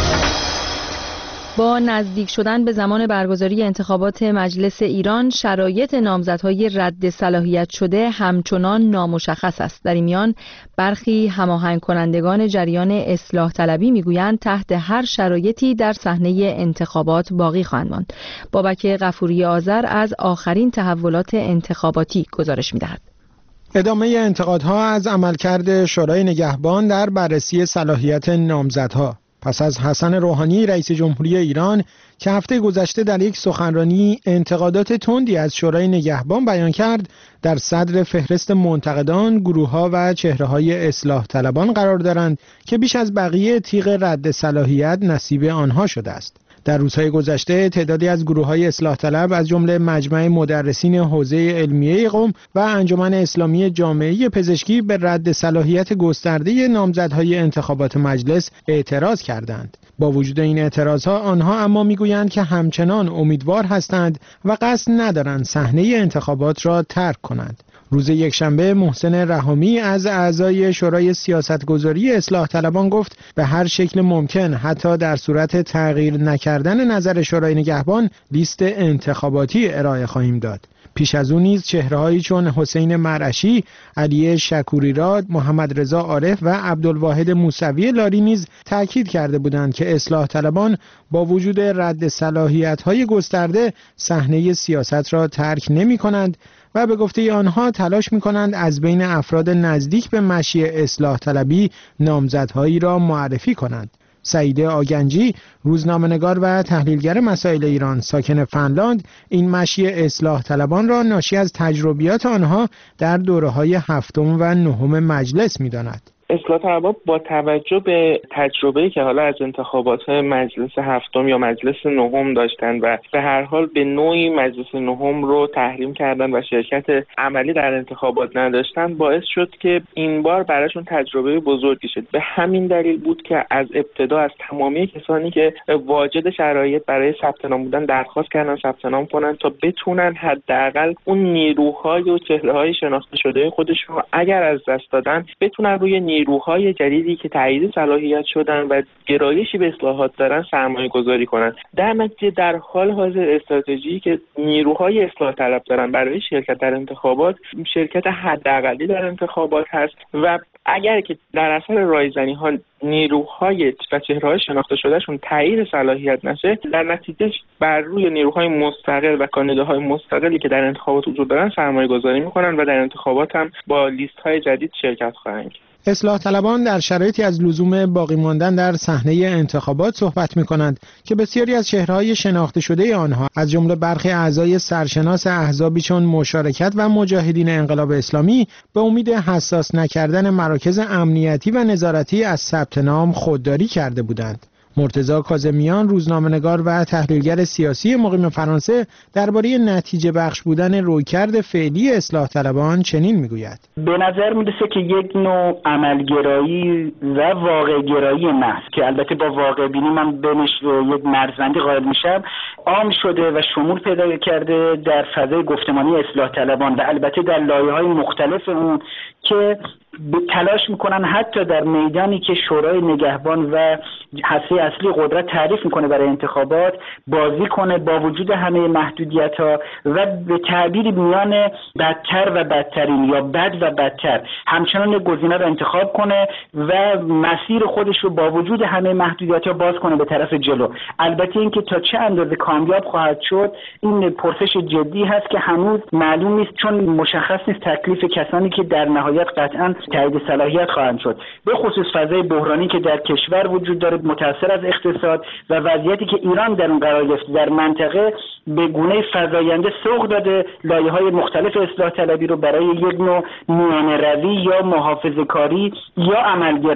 با نزدیک شدن به زمان برگزاری انتخابات مجلس ایران، شرایط نامزدهای رد صلاحیت شده همچنان نامشخص است. در این میان برخی هماهنگ کنندگان جریان اصلاح طلبی میگویند تحت هر شرایطی در صحنه انتخابات باقی خواهند ماند. بابک غفوری آذر از آخرین تحولات انتخاباتی گزارش می‌دهد. ادامه انتقادها از عملکرد شورای نگهبان در بررسی صلاحیت نامزدها پس از حسن روحانی رئیس جمهوری ایران که هفته گذشته در یک سخنرانی انتقادات تندی از شورای نگهبان بیان کرد، در صدر فهرست منتقدان گروه‌ها و چهره‌های اصلاح طلبان قرار دارند که بیش از بقیه تیغ رد صلاحیت نصیب آنها شده است. در روزهای گذشته تعدادی از گروه‌های اصلاح طلب از جمله مجمع مدرسین حوزه علمیه قم و انجمن اسلامی جامعه پزشکی به رد صلاحیت گسترده نامزدهای انتخابات مجلس اعتراض کردند. با وجود این اعتراضها آنها اما میگویند که همچنان امیدوار هستند و قصد ندارند صحنه انتخابات را ترک کنند. روز یکشنبه محسن رحامی از اعضای شورای سیاستگذاری اصلاح طلبان گفت به هر شکل ممکن حتی در صورت تغییر نکردن نظر شورای نگهبان لیست انتخاباتی ارائه خواهیم داد. پیش از اون نیز چهره‌هایی چون حسین مرعشی، علی شکوریراد، محمد رضا عارف و عبدالواحد موسوی لاری نیز تاکید کرده بودند که اصلاح طلبان با وجود رد صلاحیت‌های گسترده صحنه سیاست را ترک نمی‌کنند و به گفته آنها تلاش می‌کنند از بین افراد نزدیک به مشیع اصلاح طلبی نامزدهایی را معرفی کنند. سعید آگنجی، روزنامه‌نگار و تحلیلگر مسائل ایران ساکن فنلاند، این مشیع اصلاح طلبان را ناشی از تجربیات آنها در دوره‌های هفتم و نهم مجلس می‌داند. اصلاح طلبها با توجه به تجربه‌ای که حالا از انتخابات مجلس هفتم یا مجلس نهم داشتن و به هر حال به نوعی مجلس نهم رو تحریم کردن و شرکت عملی در انتخابات نداشتن، باعث شد که این بار براشون تجربه بزرگی شد. به همین دلیل بود که از ابتدا از تمامی کسانی که واجد شرایط برای ثبت نام بودن درخواست کردن ثبت نام کنن تا بتونن حداقل اون نیروهای و چهره‌های شناخته شده خودشون رو اگر از دست دادن بتونن روی نیروهای جدیدی که تایید صلاحیت شدن و گرایشی به اصلاحات دارن سرمایه گذاری کنن. در نتیجه در حال حاضر استراتژی که نیروهای اصلاح طلب دارن برای شرکت در انتخابات شرکت حداقلی در انتخابات هست و اگر که در اثر رایزنی ها نیروهای و چهره‌های شناخته شدهشون تایید صلاحیت نشه، در نتیجه بر روی نیروهای مستقل و کاندیداهای مستقلی که در انتخابات وجود دارن سرمایه گذاری میکنن و در انتخابات هم با لیست های جدید شرکت خواهند کرد. اصلاح طلبان در شرایطی از لزوم باقی ماندن در صحنه انتخابات صحبت می‌کنند که بسیاری از چهره‌های شناخته شده آنها از جمله برخی اعضای سرشناس احزابی چون مشارکت و مجاهدین انقلاب اسلامی به امید حساس نکردن مراکز امنیتی و نظارتی از ثبت نام خودداری کرده بودند. مرتضی کاظمیان، روزنامه‌نگار و تحلیلگر سیاسی مقیم فرانسه، درباره نتیجه بخش بودن رویکرد فعلی اصلاح طلبان چنین میگوید: به نظر میرسه که یک نوع عملگرایی و واقع‌گرایی محض که البته با واقع بینی من بینش یک مرزبندی قائل میشم عام شده و شمول پیدا کرده در فضای گفتمانی اصلاح طلبان و البته در لایه‌های مختلف اون که به تلاش میکنن حتی در میدانی که شورای نگهبان و هسته اصلی قدرت تعریف میکنه برای انتخابات بازی کنه با وجود همه محدودیت ها و به تعبیری میان بدتر و بدترین یا بد و بدتر همچنان گزینه رو انتخاب کنه و مسیر خودش رو با وجود همه محدودیت ها باز کنه به طرف جلو. البته اینکه تا چه اندازه کامیاب خواهد شد این پرسش جدی هست که هنوز معلوم نیست، چون مشخص نیست تکلیف کسانی که در نهایت قطعا تایید صلاحیت خواهند شد، به خصوص فضای بحرانی که در کشور وجود داره متأثر از اقتصاد و وضعیتی که ایران در اون قرار گرفته در منطقه به گونه فزاینده سوق داده لایه‌های مختلف اصلاح طلبی رو برای یک نوع میانه روی یا محافظه‌کاری یا عملگرایی.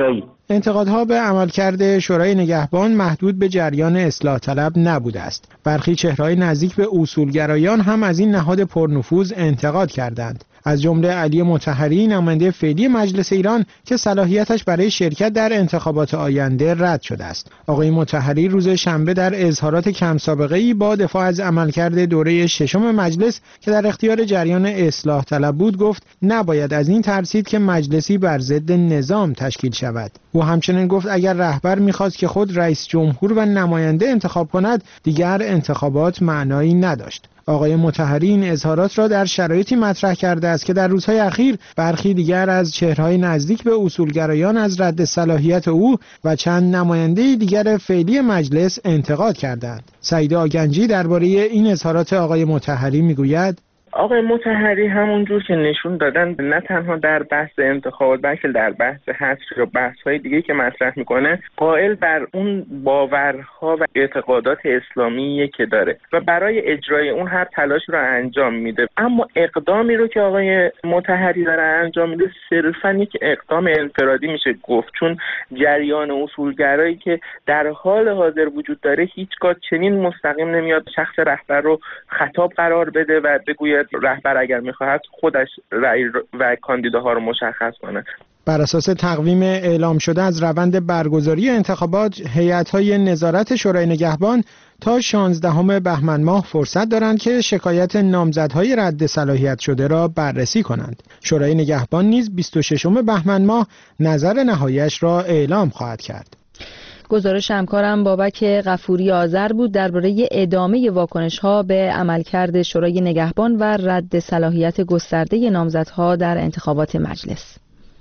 انتقادها به عملکرد شورای نگهبان محدود به جریان اصلاح طلب نبوده است. برخی چهره‌های نزدیک به اصولگرایان هم از این نهاد پرنفوذ انتقاد کردند. از جمله علی مطهری، نماینده فعلی مجلس ایران که صلاحیتش برای شرکت در انتخابات آینده رد شده است. آقای مطهری روز شنبه در اظهارات کم سابقه‌ای با دفاع از عملکرد دوره ششم مجلس که در اختیار جریان اصلاح طلب بود گفت نباید از این ترسید که مجلسی بر ضد نظام تشکیل شود. او همچنین گفت اگر رهبر می‌خواست که خود رئیس جمهور و نماینده انتخاب کند دیگر انتخابات معنایی نداشت. آقای مطهری این اظهارات را در شرایطی مطرح کرده است که در روزهای اخیر برخی دیگر از چهره‌های نزدیک به اصولگرایان از رد صلاحیت او و چند نماینده دیگر فعلی مجلس انتقاد کردند. سعید آگنجی درباره این اظهارات آقای مطهری میگوید آقای مطهری همونجور که نشون دادن نه تنها در بحث انتخابات بلکه در بحث حذف یا بحث‌های دیگه‌ای که مطرح میکنه قائل بر اون باورها و اعتقادات اسلامیه که داره و برای اجرای اون هر تلاش رو انجام میده، اما اقدامی رو که آقای مطهری داره انجام میده صرفاً یک اقدام انفرادی میشه گفت، چون جریان اصولگرایی که در حال حاضر وجود داره هیچگاه چنین مستقیم نمیاد شخص رهبر رو خطاب قرار بده و بگوید رهبر اگر میخواهد خودش رأی و کاندیداها رو مشخص کنه. بر اساس تقویم اعلام شده از روند برگزاری انتخابات، هیئت‌های نظارت شورای نگهبان تا شانزدهم بهمن ماه فرصت دارند که شکایت نامزدهای رد صلاحیت شده را بررسی کنند. شورای نگهبان نیز بیست و ششم بهمن ماه نظر نهاییش را اعلام خواهد کرد. گزارش همکارم بابک غفوری آذر بود درباره ادامه واکنش‌ها به عملکرد شورای نگهبان و رد صلاحیت گسترده نامزدها در انتخابات مجلس.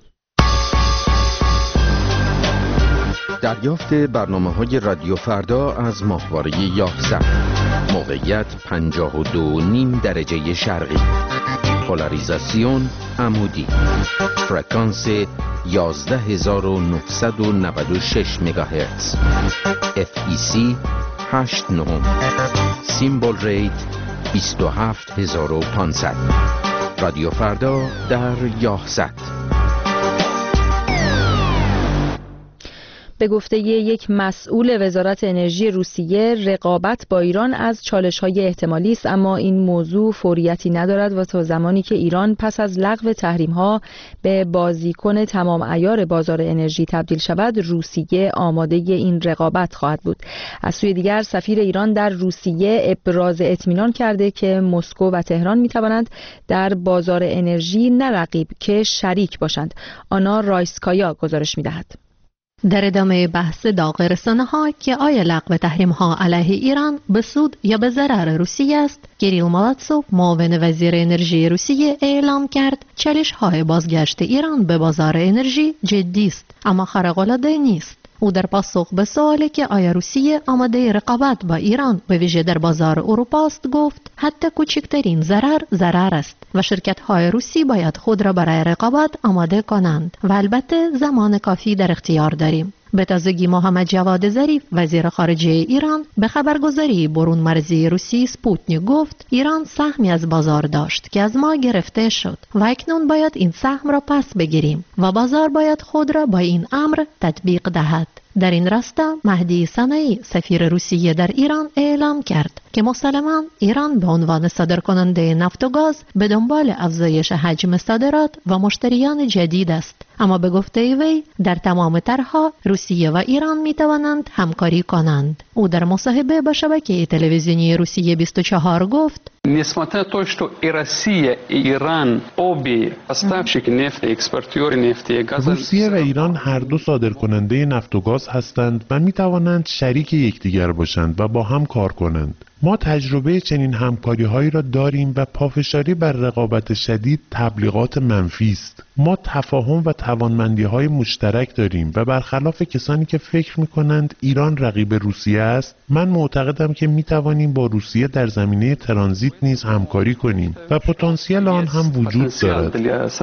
دریافت برنامه‌های رادیو فردا از ماهواره یازده. موقعیت پنجاه و دو و نیم درجه شرقی. پولاریزاسیون عمودی. فرکانس یازده هزار و نهصد و نود و شش مگاهرتز. اف ای سی هشت نهم. سیمبل ریت بیست و هفت هزار و پانصد. رادیو فردا در یازده. به گفته یک مسئول وزارت انرژی روسیه رقابت با ایران از چالش‌های احتمالی است، اما این موضوع فوریتی ندارد و تا زمانی که ایران پس از لغو تحریم‌ها به بازیکن تمام عیار بازار انرژی تبدیل شود، روسیه آماده این رقابت خواهد بود. از سوی دیگر سفیر ایران در روسیه ابراز اطمینان کرده که مسکو و تهران می‌توانند در بازار انرژی نه رقیب که شریک باشند. آنا رایسکایا گزارش می‌دهد. در ادامه بحث داغ رسانه‌ها که آیا لغو تحریم‌ها علیه ایران به سود یا به ضرر روسیه است، کیریل مالاتسوف معاون وزیر انرژی روسیه اعلام کرد چالش‌های بازگشت ایران به بازار انرژی جدی است اما خارق‌العاده نیست. او در پاسخ به سوالی که آیا روسیه آماده رقابت با ایران به ویژه در بازار اروپا است گفت حتی کوچکترین ضرر ضرر است و شرکت‌های روسی باید خود را برای رقابت آماده کنند و البته زمان کافی در اختیار داریم. به تازگی محمد جواد ظریف وزیر خارجه ایران به خبرگزاری برون مرزی روسی سپوتنیک گفت ایران سهمی از بازار داشت که از ما گرفته شد و اکنون باید این سهم را پس بگیریم و بازار باید خود را با این امر تطبیق دهد. در این راستا مهدی صنعی سفیر روسیه در ایران اعلام کرد که مسلماً ایران به عنوان صادرکننده نفت و گاز به دنبال افزایش حجم صادرات و مشتریان جدید است، اما به گفته وی در تمام طرح‌ها روسیه و ایران می توانند همکاری کنند. او در مصاحبه با شبکه تلویزیونی روسیه بیست و چهار گفت Несмотря на то, что и Россия, и Иран обе поставщики нефти, экспортеры нефти и газа. روسیه و ایران هر دو صادرکننده نفت و گاز هستند و می توانند شریک یکدیگر باشند و با هم کار کنند. ما تجربه چنین همکاری‌هایی را داریم و پافشاری بر رقابت شدید تبلیغات منفی است. ما تفاهم و توانمندی‌های مشترک داریم و برخلاف کسانی که فکر می‌کنند ایران رقیب روسیه است، من معتقدم که می‌توانیم با روسیه در زمینه ترانزیت نیز همکاری کنیم و پتانسیل آن هم وجود دارد.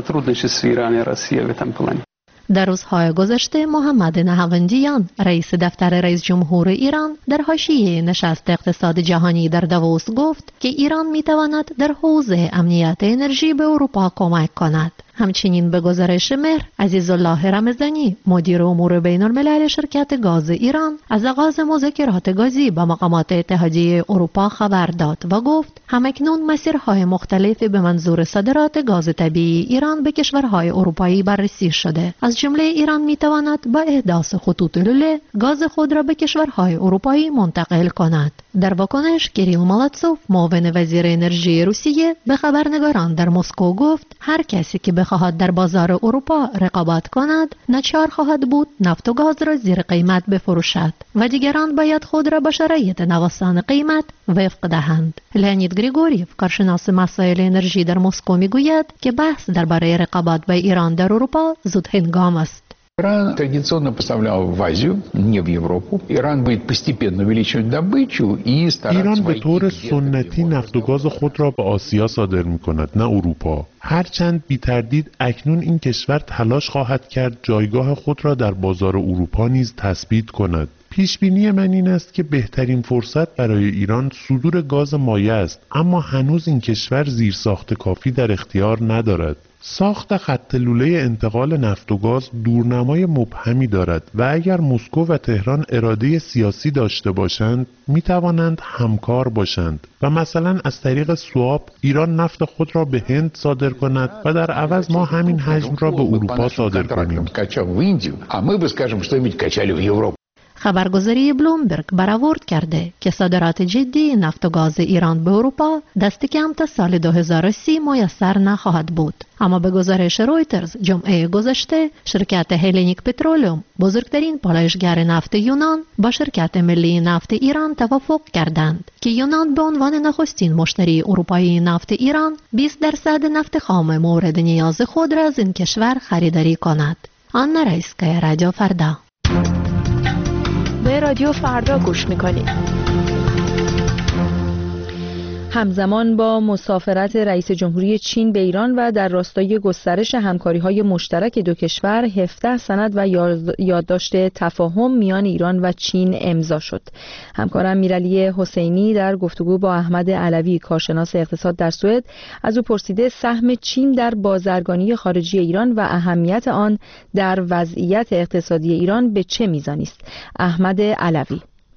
در روزهای گذشته محمد نهاوندیان رئیس دفتر رئیس جمهور ایران در حاشیه نشست اقتصاد جهانی در داووس گفت که ایران میتواند در حوزه امنیت انرژی به اروپا کمک کند. همچنین به گزارش مهر عزیزالله رمضانی مدیر امور بین الملل شرکت گاز ایران از آغاز مذاکرات گازی با مقامات اتحادیه اروپا خبر داد و گفت همکنون مسیرهای مختلفی به منظور صادرات گاز طبیعی ایران به کشورهای اروپایی بررسی شده. از جمله ایران میتواند با احداث خطوط لوله گاز خود را به کشورهای اروپایی منتقل کند. در واکنش کیریل مالاتسوف معاون وزیر انرژی روسیه به خبرنگاران در مسکو گفت هر کسی که بخواهد در بازار اروپا رقابت کند ناچار خواهد بود نفت و گاز را زیر قیمت بفروشد و دیگران باید خود را با شرایط نوسان قیمت وفق دهند. لئونید گریگوریف کارشناس مسائل انرژی در مسکو میگوید که بحث درباره رقابت با ایران در اروپا زود هنگام است. Иран традиционно поставлял в Азию, не в Европу. Иран будет постепенно увеличивать добычу и стараться... ایران به طور سنتی نفت و گاز خود را به آسیا صادر می کند، نه اروپا. هرچند بی تردید اکنون این کشور تلاش خواهد کرد جایگاه خود را در بازار اروپا نیز تثبیت کند. پیش بینی من این است که بهترین فرصت برای ایران صدور گاز مایع است، اما هنوز این کشور زیرساخت کافی در اختیار ندارد. ساخت خط لوله انتقال نفت و گاز دورنمای مبهمی دارد و اگر مسکو و تهران اراده سیاسی داشته باشند می توانند همکار باشند و مثلا از طریق سواب ایران نفت خود را به هند صادر کند و در عوض ما همین حجم را به اروپا صادر کنیم. خبرگزاری بلومبرگ برآورد کرده که صادرات جدی نفت و گاز ایران به اروپا دست کم تا سال دو هزار و سی میسر نخواهد بود. اما به گزارش رویترز جمعه گذشته شرکت هلنیک پترولوم بزرگترین پالایشگر نفت یونان با شرکت ملی نفت ایران توافق کردند که یونان به عنوان نخستین مشتری اروپایی نفت ایران بیست درصد نفت خام مورد نیاز خود را از این کشور خریداری کند. آنا رایسکایا، رادیو فردا. به رادیو فردا گوش میکنید. همزمان با مسافرت رئیس جمهوری چین به ایران و در راستای گسترش همکاری‌های مشترک دو کشور، هفده سند و یادداشت تفاهم میان ایران و چین امضا شد. همکارم امیرعلی حسینی در گفتگو با احمد علوی، کارشناس اقتصاد در سوئد، از او پرسیده سهم چین در بازرگانی خارجی ایران و اهمیت آن در وضعیت اقتصادی ایران به چه میزانی است. احمد علوی: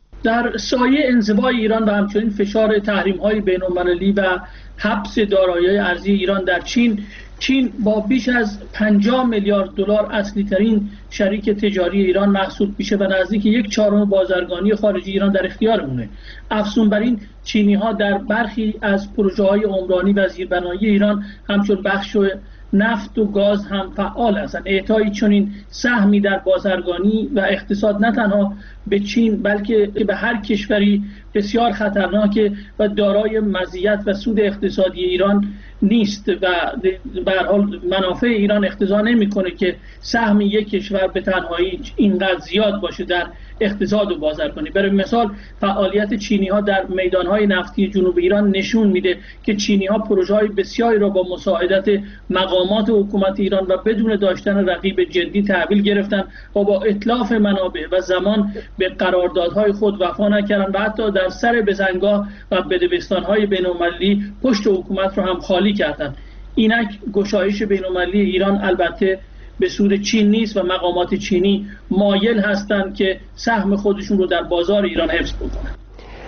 در سایه انزوای ایران و همچنین فشار تحریم‌های بین‌المللی و حبس دارایی‌های ارزی ایران در چین، چین با بیش از پنجاه میلیارد دلار اصلی ترین شریک تجاری ایران محسوب میشه و نزدیک یک چهارم بازرگانی خارجی ایران در اختیار اونه. افزون بر این، چینی‌ها در برخی از پروژه‌های عمرانی و زیربنایی ایران همچون بخش نفت و گاز هم فعال هستند. اعطای چنین سهمی در بازرگانی و اقتصاد نه تنها به چین بلکه به هر کشوری بسیار خطرناکه و دارای مزیت و سود اقتصادی ایران نیست و به هر حال منافع ایران اقتضا نمیکنه که سهم یک کشور به تنهایی اینقدر زیاد باشه در اقتصاد و بازرگانی. برای مثال فعالیت چینی ها در میدان های نفتی جنوب ایران نشون میده که چینی ها پروژه های بسیاری را با مساعدت مقامات حکومت ایران و بدون داشتن رقیب جدی تحویل گرفتن و با اتلاف منابع و زمان به قراردادهای خود وفا نکردند و حتی در سر بزنگاه و بدبستان‌های بین‌المللی پشت حکومت را هم خالی کردند. اینک گشایش بین‌المللی ایران البته به سود چین نیست و مقامات چینی مایل هستند که سهم خودشون رو در بازار ایران حفظ بکنند.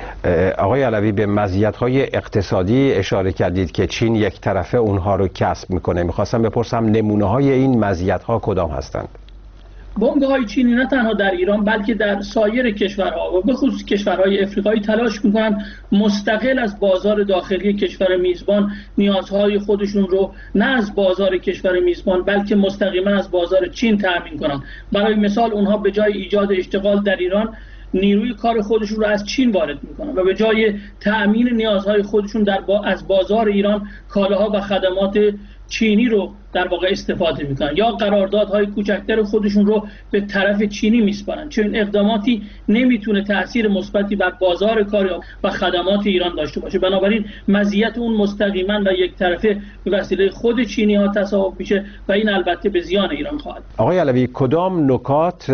آقای علوی، به مزیت‌های اقتصادی اشاره کردید که چین یک طرفه اونها رو کسب میکنه. میخواستم بپرسم نمونه‌های این مزیت‌ها کدام هستند؟ بنگاه‌های چینی نه تنها در ایران بلکه در سایر کشورها و به خصوص کشورهای افریقایی تلاش می‌کنند مستقل از بازار داخلی کشور میزبان نیازهای خودشون رو نه از بازار کشور میزبان بلکه مستقیما از بازار چین تامین کنند. برای مثال اونها به جای ایجاد اشتغال در ایران نیروی کار خودشون رو از چین وارد میکنن و به جای تأمین نیازهای خودشون در با از بازار ایران کالاها و خدمات چینی رو در واقع استفاده میکنن یا قراردادهای کوچکتر خودشون رو به طرف چینی میسپارن. چون اقداماتی نمیتونه تأثیر مثبتی بر بازار کار و خدمات ایران داشته باشه. بنابراین مزیت اون مستقیما و یک طرفه به وسیله خود چینی ها تصاحب میشه و این البته به زیان ایران خواهد. آقای علوی، کدام نکات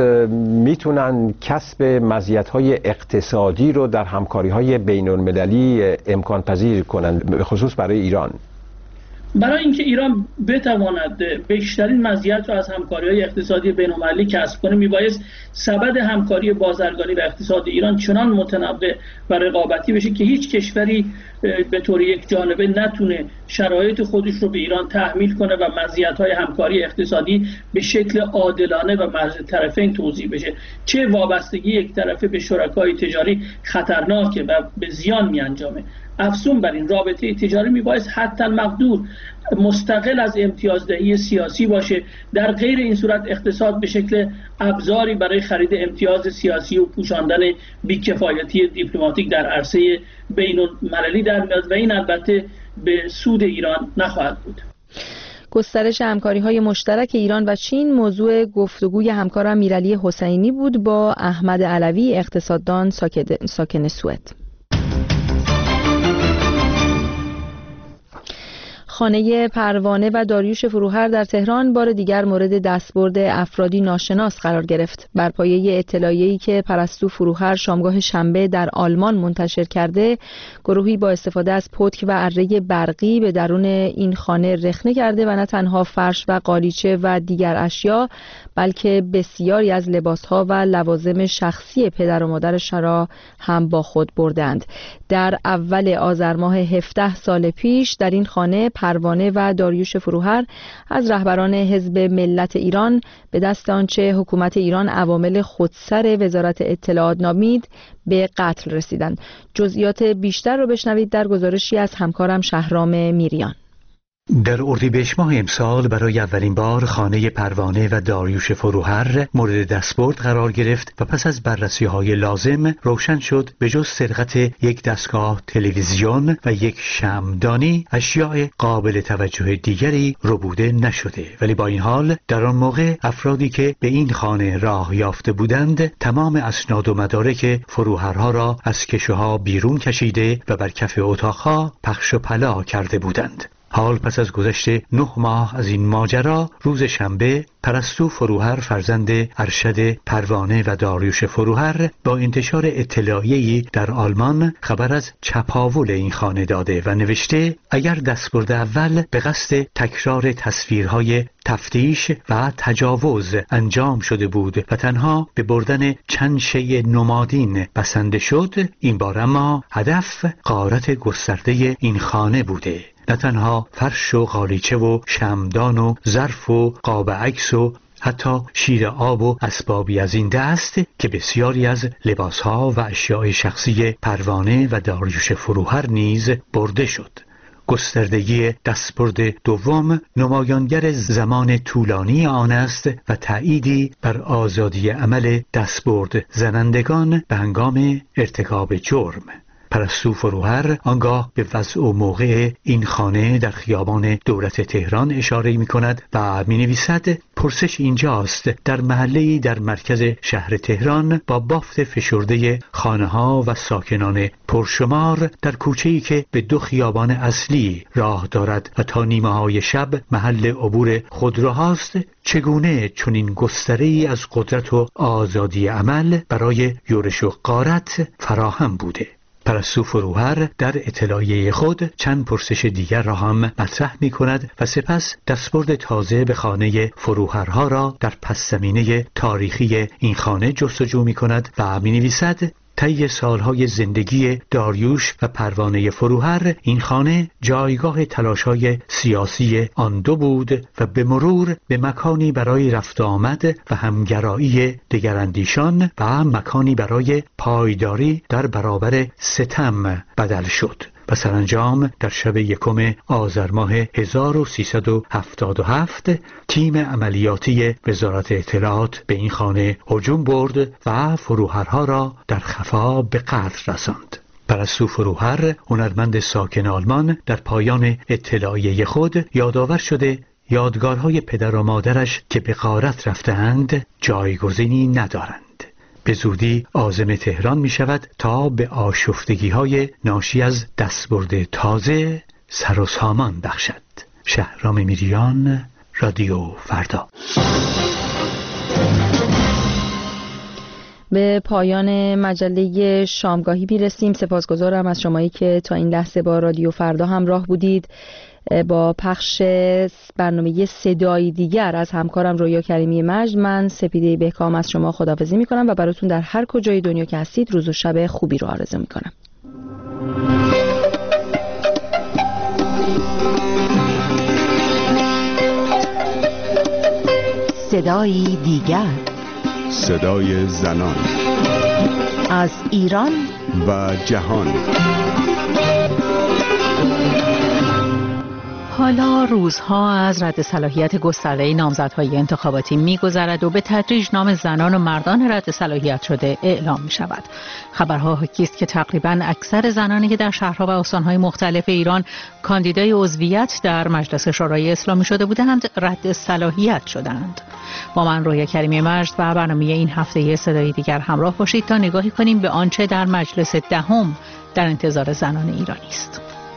میتونن کسب مزیت‌های اقتصادی رو در همکاری‌های بین‌المللی امکان پذیر کنند به خصوص برای ایران؟ برای اینکه ایران بتواند بیشترین مزیت را از همکاری‌های اقتصادی بین‌المللی کسب کنه، میبایست سبد همکاری بازرگانی و اقتصاد ایران چنان متنوع و رقابتی بشه که هیچ کشوری به طور یک جانبه نتونه شرایط خودش رو به ایران تحمیل کنه و مزیت‌های همکاری اقتصادی به شکل عادلانه و مرز طرفین توزیع بشه. چه وابستگی یک طرفه به شرکای تجاری خطرناکه و به زیان می‌انجامه. افزون بر این، رابطه تجاری میبایست حتی المقدور مستقل از امتیازدهی سیاسی باشه. در غیر این صورت اقتصاد به شکل ابزاری برای خرید امتیاز سیاسی و پوشاندن بی‌کفایتی دیپلماتیک در عرصه بین‌المللی در میاد و این البته به سود ایران نخواهد بود. گسترش همکاری‌های مشترک ایران و چین موضوع گفتگوی همکار امیرعلی حسینی بود با احمد علوی، اقتصاددان ساکن سوئد. خانه پروانه و داریوش فروهر در تهران بار دیگر مورد دستبرد افرادی ناشناس قرار گرفت. بر پایه اطلاعیه‌ای که پرستو فروهر شامگاه شنبه در آلمان منتشر کرده، گروهی با استفاده از پتک و اره برقی به درون این خانه رخنه کرده و نه تنها فرش و قالیچه و دیگر اشیا، بلکه بسیاری از لباسها و لوازم شخصی پدر و مادرش را هم با خود بردند. در اول آذر ماه هفده سال پیش در این خانه پروانه و داریوش فروهر از رهبران حزب ملت ایران به دست آنچه حکومت ایران عوامل خودسر وزارت اطلاعات نامید به قتل رسیدند. جزئیات بیشتر رو بشنوید در گزارشی از همکارم شهرام میریان. در اردیبهشت ماه امسال برای اولین بار خانه پروانه و داریوش فروهر مورد دستبرد قرار گرفت و پس از بررسی‌های لازم روشن شد به جز سرقت یک دستگاه تلویزیون و یک شمعدانی اشیاء قابل توجه دیگری ربوده نشده، ولی با این حال در آن موقع افرادی که به این خانه راه یافته بودند تمام اسناد و مدارک فروهرها را از کشوها بیرون کشیده و بر کف اتاقها پخش و پلا کرده بودند. حال پس از گذشت نه ماه از این ماجرا، روز شنبه پرستو فروهر فرزند ارشد پروانه و داریوش فروهر با انتشار اطلاعیه‌ای در آلمان خبر از چپاول این خانه داده و نوشته اگر دستبرد اول به قصد تکرار تصویرهای تفتیش و تجاوز انجام شده بود و تنها به بردن چند شیء نمادین بسنده شد، این بار اما هدف غارت گسترده این خانه بوده. نه تنها فرش و قالیچه و شمعدان و ظرف و قاب عکس و حتی شیر آب و اسبابی از این دست که بسیاری از لباسها و اشیاء شخصی پروانه و داریوش فروهر نیز برده شد. گستردگی دستبرد دوم نمایانگر زمان طولانی آن است و تأییدی بر آزادی عمل دستبرد زنندگان به هنگام ارتکاب جرم. پرستو فروهر آنگاه به وضع و موقع این خانه در خیابان دولت تهران اشاره می کند و می نویسد پرسش اینجاست: در محله‌ای در مرکز شهر تهران با بافت فشرده خانه ها و ساکنان پرشمار در کوچه‌ای که به دو خیابان اصلی راه دارد و تا نیمه های شب محل عبور خودروهاست، چگونه چنین گستره‌ای از قدرت و آزادی عمل برای یورش و غارت فراهم بوده؟ پرستو فروهر در اطلاعیه خود چند پرسش دیگر را هم مطرح می کند و سپس دستبرد تازه به خانه فروهرها را در پس زمینه تاریخی این خانه جستجو می کند و می نویسد طی سالهای زندگی داریوش و پروانه فروهر این خانه جایگاه تلاش‌های سیاسی آن دو بود و به مرور به مکانی برای رفت آمد و همگرایی دگراندیشان و مکانی برای پایداری در برابر ستم بدل شد و سرانجام در شب یکم آذر ماه هزار و سیصد و هفتاد و هفت تیم عملیاتی وزارت اطلاعات به این خانه هجوم برد و فروهرها را در خفا به قتل رساند. پرستو فروهر، هنرمند ساکن آلمان، در پایان اطلاعیه خود یادآور شده یادگارهای پدر و مادرش که به غارت رفته‌اند جایگزینی ندارند. به زودی عازم تهران می شود تا به آشفتگی های ناشی از دستبرد تازه سر و سامان بخشد. شهرام میریان، رادیو فردا. به پایان مجله شامگاهی میرسیم. سپاسگزارم از شمایی که تا این لحظه با رادیو فردا همراه بودید. با پخش برنامه صدایی دیگر از همکارم رویا کریمی مجد، من سپیده بهکام از شما خداحافظی میکنم و براتون در هر کجای دنیا که هستید روز و شب خوبی رو آرزو میکنم. صدایی دیگر، صدای زنان از ایران و جهان. حالا روزها از رد صلاحیت گسترده نامزدهای انتخاباتی می‌گذرد و به تدریج نام زنان و مردان رد صلاحیت شده اعلام می‌شود. خبرها حاکی است که تقریباً اکثر زنانی که در شهرها و استان‌های مختلف ایران کاندیدای عضویت در مجلس شورای اسلامی شده بودند رد صلاحیت شدند. با من رویا کریمی مجد و برنامه این هفته صدای دیگر همراه باشید تا نگاهی کنیم به آنچه در مجلس دهم در انتظار زنان ایرانی است.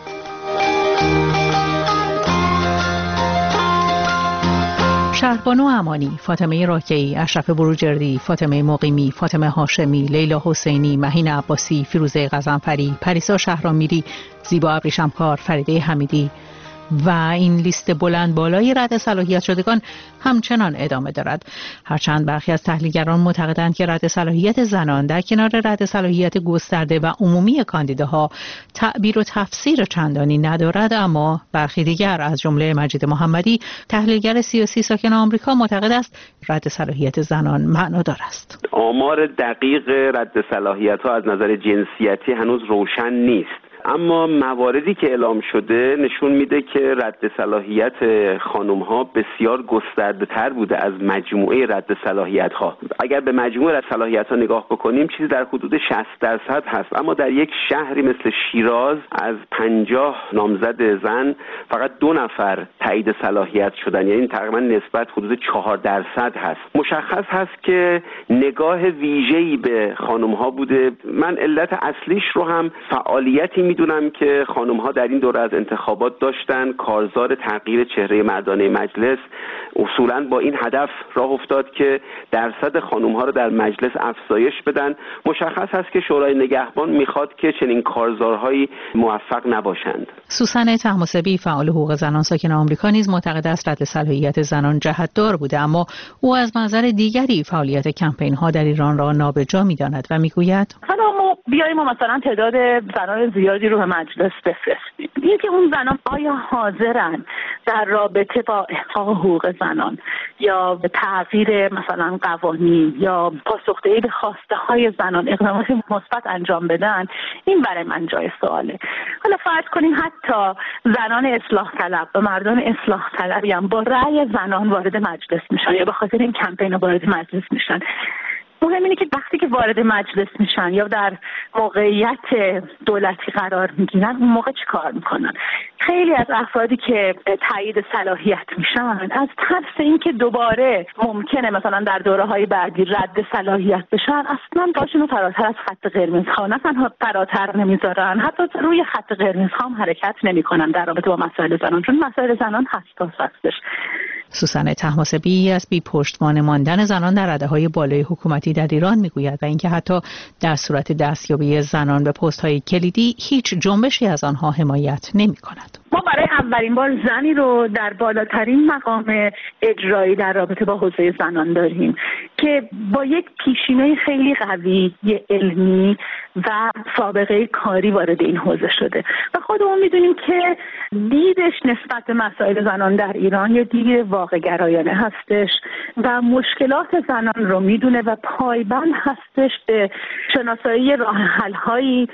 شهربانو امانی، فاطمه راکعی، اشرف بروجردی، فاطمه مقیمی، فاطمه هاشمی، لیلا حسینی، مهین عباسی، فیروزه غضنفری، پریسا شهرامیری، زیبا ابریشمکار، فریده حمیدی و این لیست بلند بالای رد صلاحیت شدگان همچنان ادامه دارد. هرچند برخی از تحلیلگران معتقدند که رد صلاحیت زنان در کنار رد صلاحیت گسترده و عمومی کاندیداها تعبیر و تفسیر چندانی ندارد، اما برخی دیگر از جمله مجید محمدی، تحلیلگر سیاسی ساکن آمریکا، معتقد است رد صلاحیت زنان معنادار است. آمار دقیق رد صلاحیت‌ها از نظر جنسیتی هنوز روشن نیست، اما مواردی که اعلام شده نشون میده که رد صلاحیت خانم ها بسیار گسترده تر بوده از مجموعه رد صلاحیت ها. اگر به مجموعه رد صلاحیت ها نگاه بکنیم چیزی در حدود شصت درصد هست، اما در یک شهری مثل شیراز از پنجاه نامزد زن فقط دو نفر تایید صلاحیت شدن، یعنی تقریبا نسبت حدود چهار درصد هست. مشخص هست که نگاه ویژه‌ای به خانم ها بوده. من علت اصلیش رو هم فعالیتی میدونم که خانم ها در این دوره از انتخابات داشتن، کارزار تغییر چهره مردانه مجلس. اصولاً با این هدف راه افتاد که درصد خانم ها رو در مجلس افزایش بدن. مشخص هست که شورای نگهبان میخواد که چنین کارزارهایی موفق نباشند. سوسن طهماسبی، فعال حقوق زنان ساکن آمریکا، نیز معتقد است رد صلاحیت زنان جهت‌دار بوده، اما او از منظر دیگری فعالیت کمپین ها در ایران را نابجا می‌داند و میگوید حالا ما بیاییم ما مثلا تعداد زنان زیادی رو به مجلس بفرستیم، اینکه اون زنان آیا حاضرن در رابطه با احقاق حقوق زنان یا به تغییر مثلا قوانین یا پاسخدهی به خواسته های زنان اقدامات مثبت انجام بدن، این برای من جای سواله. حالا فرض کنیم حتی زنان اصلاح طلب و مردان اصلاح طلبی هم با رأی زنان وارد مجلس میشن یا به خاطر این کمپین وارد مجلس میشن. مهم اینه که وقتی که وارد مجلس میشن یا در موقعیت دولتی قرار میگیرن اون موقع چی کار میکنن؟ خیلی از افرادی که تایید صلاحیت میشن از ترس اینکه دوباره ممکنه مثلا در دوره‌های بعدی رد صلاحیت بشن اصلا پاشون رو فراتر از خط قرمز ها نه تنها فراتر نمیذارن، حتی روی خط قرمز ها هم حرکت نمیکنن در رابطه با مسائل زنان، چون مسائل زنان حساس هستش. سوسن طهماسبی از بی پشتوانه ماندن زنان در رده‌های بالای حکومتی در ایران میگوید و اینکه حتی در صورت دستیابی زنان به پست‌های کلیدی هیچ جنبشی از آنها حمایت نمی‌کند. ما برای اولین بار زنی رو در بالاترین مقام اجرایی در رابطه با حوزه زنان داریم که با یک پیشینه خیلی قوی علمی و سابقه کاری وارد این حوزه شده و خودمون میدونیم که دیدش نسبت به مسائل زنان در ایران یه دید واقع گرایانه هستش و مشکلات زنان رو میدونه و پایبند هستش به شناسایی راه حل‌هایی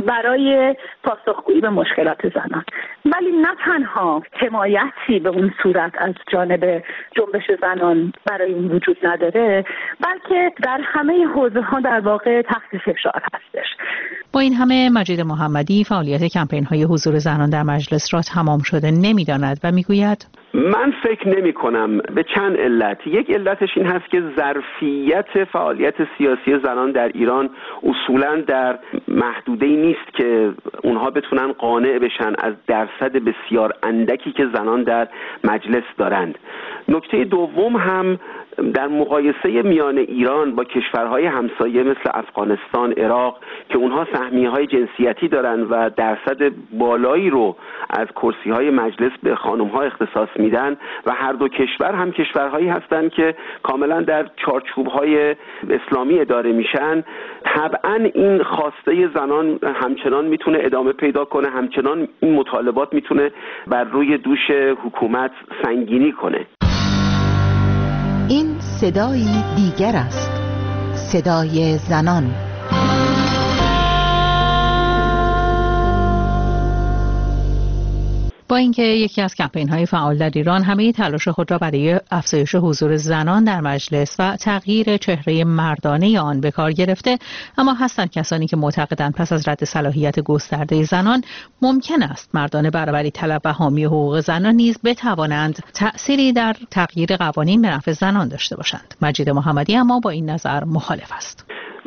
برای پاسخگویی به مشکلات زنان. ولی نه تنها حمایتی به اون صورت از جانب جنبش زنان برای این وجود نداره، بلکه در همه حوزه ها در واقع تحت فشار هستش. با این همه مجید محمدی فعالیت کمپین های حضور زنان در مجلس را تمام شده نمی‌داند و میگوید من فکر نمی کنم، به چند علت. یک علتش این هست که ظرفیت فعالیت سیاسی زنان در ایران اصولا در محدوده‌ای نیست که اونها بتونن قانع بشن از درصد بسیار اندکی که زنان در مجلس دارند. نکته دوم هم در مقایسه میان ایران با کشورهای همسایه مثل افغانستان، عراق که اونها سهمیه‌های جنسیتی دارند و درصد بالایی رو از کرسی‌های مجلس به خانم‌ها اختصاص میدن و هر دو کشور هم کشورهایی هستند که کاملا در چارچوب‌های اسلامی اداره میشن، طبعا این خواسته زنان همچنان میتونه ادامه پیدا کنه، همچنان این مطالبات میتونه بر روی دوش حکومت سنگینی کنه. این صدایی دیگر است، صدای زنان. با اینکه یکی از کمپین‌های فعال در ایران همه تلاش خود را برای افزایش حضور زنان در مجلس و تغییر چهره مردانه آن به کار گرفته، اما هستند کسانی که معتقدند پس از رد صلاحیت گسترده زنان ممکن است مردان برابری طلب و حامی حقوق زنان نیز بتوانند تأثیری در تغییر قوانین به نفع زنان داشته باشند. مجید محمدی اما با این نظر مخالف است.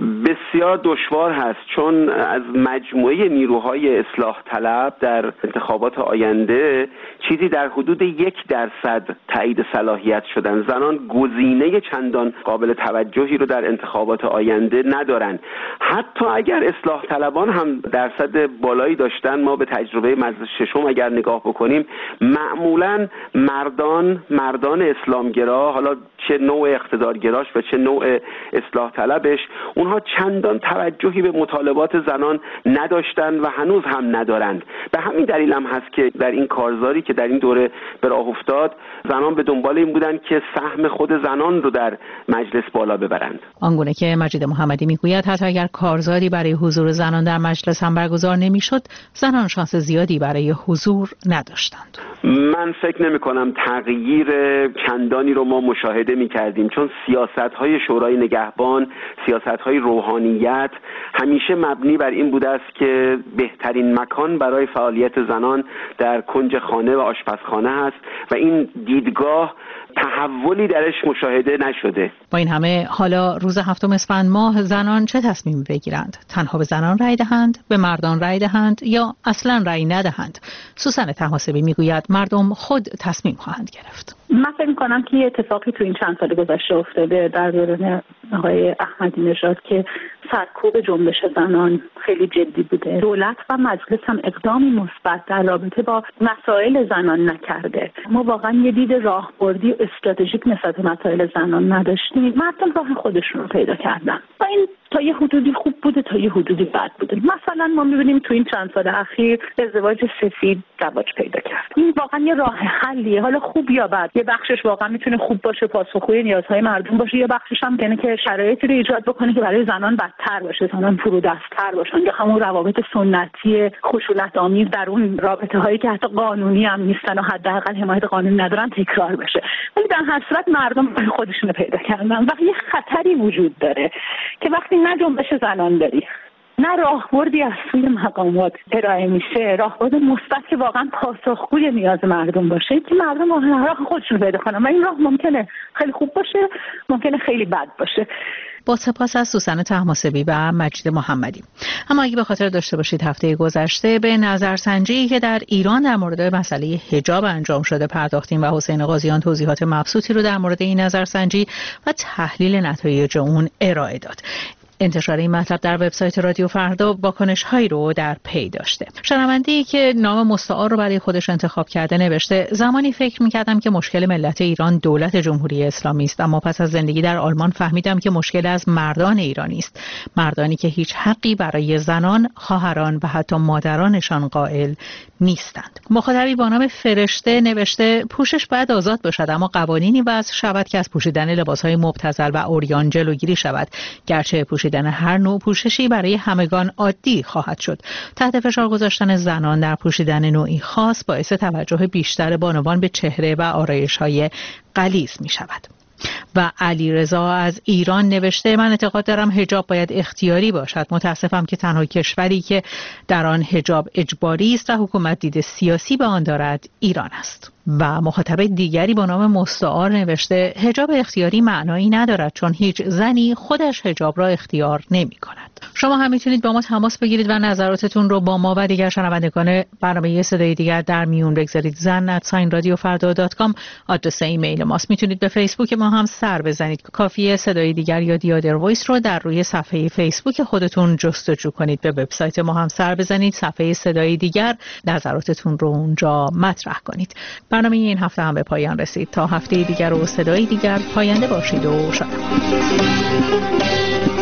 بسیار دشوار هست، چون از مجموعه نیروهای اصلاح طلب در انتخابات آینده چیزی در حدود یک درصد تایید صلاحیت شدن. زنان گزینه چندان قابل توجهی رو در انتخابات آینده ندارن. حتی اگر اصلاح طلبان هم درصد بالایی داشتن، ما به تجربه مجلس ششم اگر نگاه بکنیم، معمولا مردان مردان اسلامگرا، حالا چه نوع اقتدارگراش و چه نوع اصلاح طلبش، اونها چندان توجهی به مطالبات زنان نداشتند و هنوز هم ندارند. به همین دلیل هم هست که در این کارزاری که در این دوره به راه افتاد، زنان به دنبال این بودند که سهم خود زنان رو در مجلس بالا ببرند. آنگونه که مجید محمدی میگوید حتی اگر کارزاری برای حضور زنان در مجلس هم برگزار نمیشد، زنان شانس زیادی برای حضور نداشتند. من فکر نمی کنم تغییر چندانی رو ما مشاهده می کردیم، چون سیاست های شورای نگهبان، سیاست های روحانیت همیشه مبنی بر این بوده است که بهترین مکان برای فعالیت زنان در کنج خانه و آشپزخانه است و این دیدگاه تحولی درش مشاهده نشده. با این همه حالا روز هفتم اسفند ماه زنان چه تصمیم بگیرند؟ تنها به زنان رأی دهند، به مردان رأی دهند یا اصلا رأی ندهند؟ سوسن طهماسبی میگوید مردم خود تصمیم خواهند گرفت. من فکر می‌کنم که یه اتفاقی تو این چند سال گذشته افتاده در دوران آقای احمدی نژاد که سرکوب جنبش زنان خیلی جدی بوده. دولت و مجلس هم اقدامی مثبت در رابطه با مسائل زنان نکرده. ما واقعا یه دید راهبردی استراتژیک نسبت به مسائل زنان نداشتیم. مردم راه خودشون رو پیدا کردن. و این تا یه حدودی خوب بوده، تا یه حدودی بد بوده. مثلا ما می‌بینیم تو این چند سال اخیر ازدواج سفید رواج پیدا کرد. این واقعا یه راه حلیه، حالا خوب یا بد. یه بخشش واقعا میتونه خوب باشه، پاسخگوی نیازهای مردم باشه، یه بخشش هم یعنی که شرایطی رو ایجاد بکنه که برای زنان بدتر باشه، زنان فرودست‌تر باشن، یا همون روابط سنتی خشونت‌آمیز در اون رابطه‌هایی که حتی قانونی هم نیستن و حداقل حمایت قانونی ندارن تکرار بشه. ولی در هر صورت مردم خودشون رو پیدا کردن. و یه خطری وجود داره که وقتی نه جنبش زنان داری، نه راهبردی از سوی مقامات ارائه میشه، راهبرد مثبت که واقعا پاسخگوی نیاز مردم باشه، که مردم راه خودشون پیدا کنن. و این راه ممکنه خیلی خوب باشه، ممکنه خیلی بد باشه. با سپاس از سوسن طهماسبی و مجید محمدی. اما اگه به خاطر داشته باشید هفته گذشته به نظرسنجی که در ایران در مورد مسئله حجاب انجام شده پرداختیم و حسین قاضیان توضیحات مبسوطی رو در مورد این نظرسنجی و تحلیل نتایج اون ارائه داد. انتشار این مطلب در وبسایت رادیو فردا واکنش‌هایی رو در پی داشته. شنونده‌ای که نام مستعار رو برای خودش انتخاب کرده نوشته: زمانی فکر می‌کردم که مشکل ملت ایران دولت جمهوری اسلامی است، اما پس از زندگی در آلمان فهمیدم که مشکل از مردان ایرانی است، مردانی که هیچ حقی برای زنان، خواهران و حتی مادرانشان قائل نیستند. مخاطبی با نام فرشته نوشته: پوشش باید آزاد باشد، اما قوانینی وضع شود که از پوشیدن لباس‌های مبتذل و عریان جلوگیری شود، گرچه پوشیدن هر نوع پوششی برای همگان عادی خواهد شد. تحت فشار گذاشتن زنان در پوشیدن نوعی خاص باعث توجه بیشتر بانوان به چهره و آرایش‌های غلیظ می شود. و علیرضا از ایران نوشته: من اعتقاد دارم حجاب باید اختیاری باشد. متاسفم که تنها کشوری که در آن حجاب اجباری است و حکومت دید سیاسی به آن دارد ایران است. و مخاطب دیگری با نام مستعار نوشته حجاب اختیاری معنایی ندارد چون هیچ زنی خودش حجاب را اختیار نمی کند. شما هم میتونید با ما تماس بگیرید و نظراتتون رو با ما و دیگر شنوندگان برنامه صدای دیگر در میون بگذارید. زن ات ساین رادیو فردا دات کام آدرس ایمیل ماست. میتونید به فیسبوک ما هم سر بزنید. کافیه صدای دیگر یا دیادر وایس رو در روی صفحه فیسبوک خودتون جستجو کنید. به وبسایت ما هم سر بزنید، صفحه صدای دیگر، نظراتتون رو اونجا مطرح کنید. برنامه این هفته هم به پایان رسید. تا هفته دیگر و صدای دیگر، پاینده باشید و شاد.